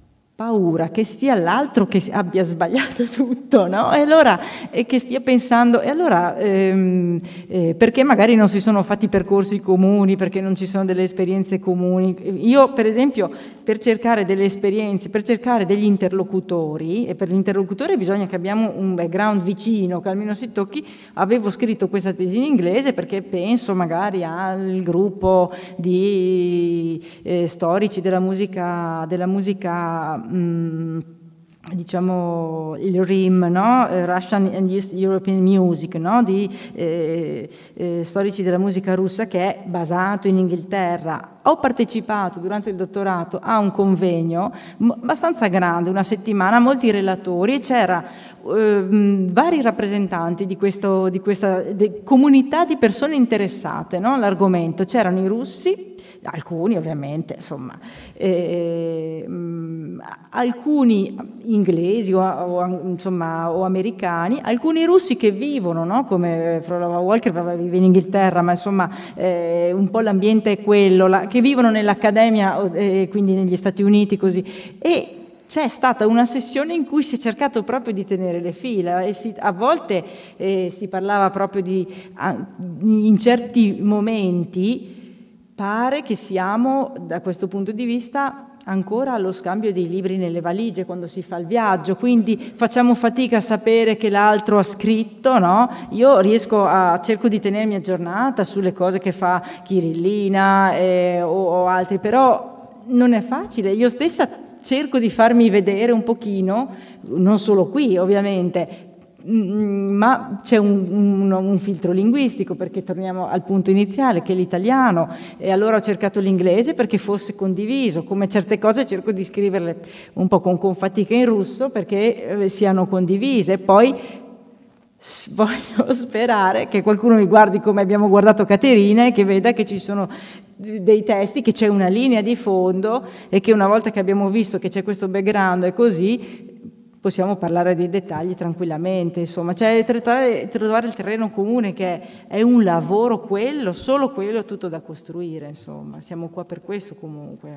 paura che stia l'altro che abbia sbagliato tutto, no? E allora e che stia pensando, e allora ehm, eh, perché magari non si sono fatti percorsi comuni, perché non ci sono delle esperienze comuni. Io, per esempio, per cercare delle esperienze, per cercare degli interlocutori, e per l'interlocutore bisogna che abbiamo un background vicino, che almeno si tocchi, avevo scritto questa tesi in inglese perché penso magari al gruppo di eh, storici della musica, della musica mh, diciamo il R I M, no? Russian and East European Music, no? Di eh, eh, storici della musica russa, che è basato in Inghilterra. Ho partecipato durante il dottorato a un convegno abbastanza grande, una settimana, molti relatori, e c'era eh, vari rappresentanti di, questo, di questa de, comunità di persone interessate, no? All'argomento. C'erano i russi, alcuni ovviamente, insomma, eh, mh, alcuni inglesi o, o, insomma, o americani, alcuni russi che vivono, no? Come Frolova Walker vive in Inghilterra, ma insomma eh, un po' l'ambiente è quello, la, che vivono nell'accademia, eh, quindi negli Stati Uniti, così. E c'è stata una sessione in cui si è cercato proprio di tenere le fila, e si, a volte eh, si parlava proprio di, in certi momenti pare che siamo, da questo punto di vista, ancora allo scambio dei libri nelle valigie quando si fa il viaggio, quindi facciamo fatica a sapere che l'altro ha scritto, no? Io riesco a, cerco di tenermi aggiornata sulle cose che fa Kirillina eh, o, o altri, però non è facile. Io stessa cerco di farmi vedere un pochino, non solo qui ovviamente, ma c'è un, un, un filtro linguistico, perché torniamo al punto iniziale, che è l'italiano, e allora ho cercato l'inglese perché fosse condiviso, come certe cose cerco di scriverle un po' con, con fatica in russo perché eh, siano condivise. Poi voglio sperare che qualcuno mi guardi come abbiamo guardato Caterina e che veda che ci sono dei testi, che c'è una linea di fondo, e che una volta che abbiamo visto che c'è questo background e così possiamo parlare dei dettagli tranquillamente, insomma, cioè trovare, trovare il terreno comune, che è un lavoro quello, solo quello, tutto da costruire, insomma, siamo qua per questo comunque.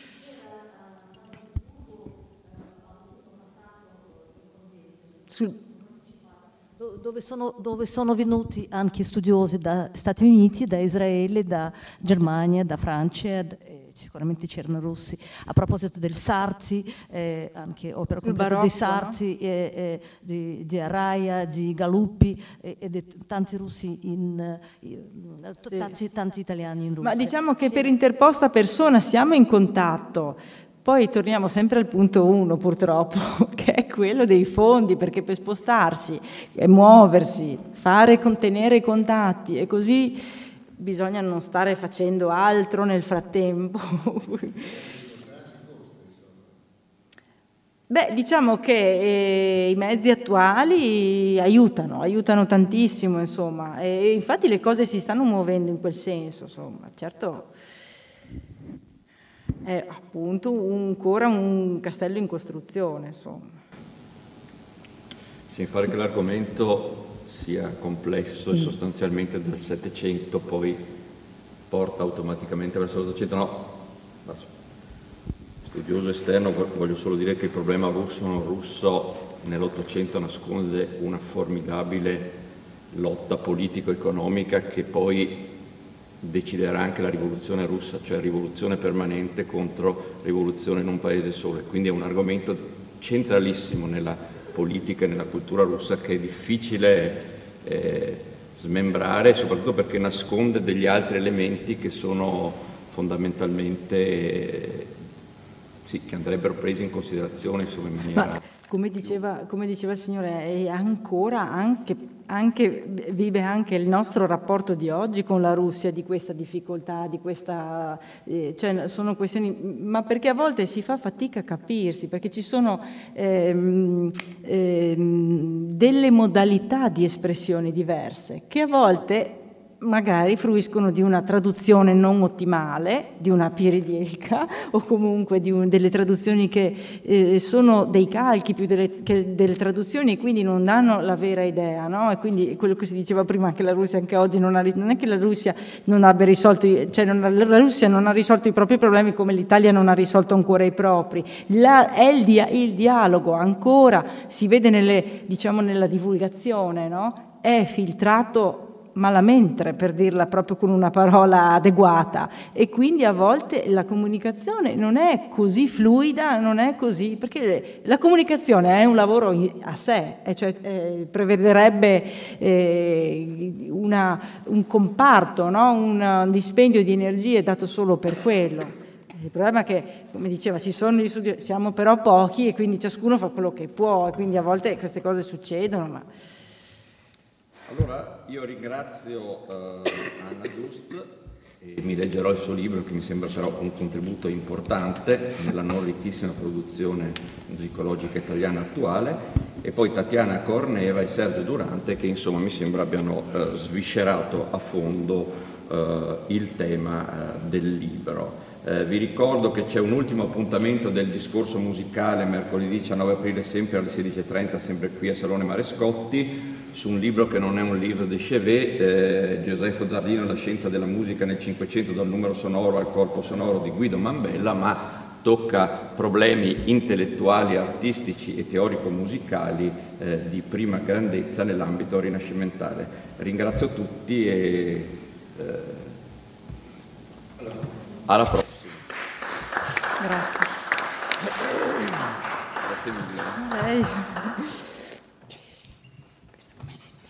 Sul, dove, sono, dove sono venuti anche studiosi da Stati Uniti, da Israele, da Germania, da Francia, eh, sicuramente c'erano russi. A proposito del Sarti, eh, anche opera completa barocco, di Sarti, no? eh, eh, di, di Araya, di Galuppi e eh, di tanti russi, in, in, sì. tanti, tanti italiani in Russia. Ma diciamo che per interposta persona siamo in contatto. Poi torniamo sempre al punto uno, purtroppo, che è quello dei fondi, perché per spostarsi, muoversi, fare contenere i contatti e così bisogna non stare facendo altro nel frattempo. Beh, diciamo che eh, i mezzi attuali aiutano, aiutano tantissimo, insomma, e infatti le cose si stanno muovendo in quel senso, insomma, certo. È appunto un, ancora un castello in costruzione, insomma. Sì, mi pare che l'argomento sia complesso e sostanzialmente del Settecento poi porta automaticamente verso l'Ottocento. No, studioso esterno voglio solo dire che il problema russo non russo nell'Ottocento nasconde una formidabile lotta politico-economica che poi deciderà anche la rivoluzione russa, cioè rivoluzione permanente contro rivoluzione in un paese solo. Quindi è un argomento centralissimo nella politica e nella cultura russa, che è difficile eh, smembrare, soprattutto perché nasconde degli altri elementi che sono fondamentalmente eh, sì, che andrebbero presi in considerazione, insomma, in maniera... Ma come diceva, come diceva il Signore, è ancora anche, anche, vive anche il nostro rapporto di oggi con la Russia di questa difficoltà, di questa, eh, cioè sono questioni, ma perché a volte si fa fatica a capirsi, perché ci sono ehm, ehm, delle modalità di espressione diverse che a volte magari fruiscono di una traduzione non ottimale, di una pieridielica o comunque di un, delle traduzioni che eh, sono dei calchi più delle, che delle traduzioni e quindi non danno la vera idea, no? E quindi quello che si diceva prima, che la Russia anche oggi non ha, non è che la Russia non abbia risolto, cioè non, la Russia non ha risolto i propri problemi come l'Italia non ha risolto ancora i propri. La, è il, dia, il dialogo ancora si vede nelle, diciamo, nella divulgazione, no? È filtrato malamente, per dirla proprio con una parola adeguata, e quindi a volte la comunicazione non è così fluida, non è così, perché la comunicazione è un lavoro a sé, cioè eh, prevederebbe eh, una, un comparto, no? un dispendio di energie dato solo per quello. Il problema è che, come diceva, ci sono gli studi, siamo però pochi e quindi ciascuno fa quello che può, e quindi a volte queste cose succedono, ma... Allora, io ringrazio uh, Anna Just e mi leggerò il suo libro, che mi sembra però un contributo importante nella non ricchissima produzione musicologica italiana attuale, e poi Tatiana Corneva e Sergio Durante, che insomma mi sembra abbiano uh, sviscerato a fondo uh, il tema uh, del libro. Eh, vi ricordo che c'è un ultimo appuntamento del discorso musicale mercoledì diciannove aprile, sempre alle sedici e trenta, sempre qui a Salone Marescotti, su un libro che non è un libro di chevet, eh, Gioseffo Zardino, La scienza della musica nel Cinquecento, dal numero sonoro al corpo sonoro, di Guido Mambella, ma tocca problemi intellettuali, artistici e teorico-musicali eh, di prima grandezza nell'ambito rinascimentale. Ringrazio tutti e eh, alla prossima. Grazie. Grazie mille. Lei.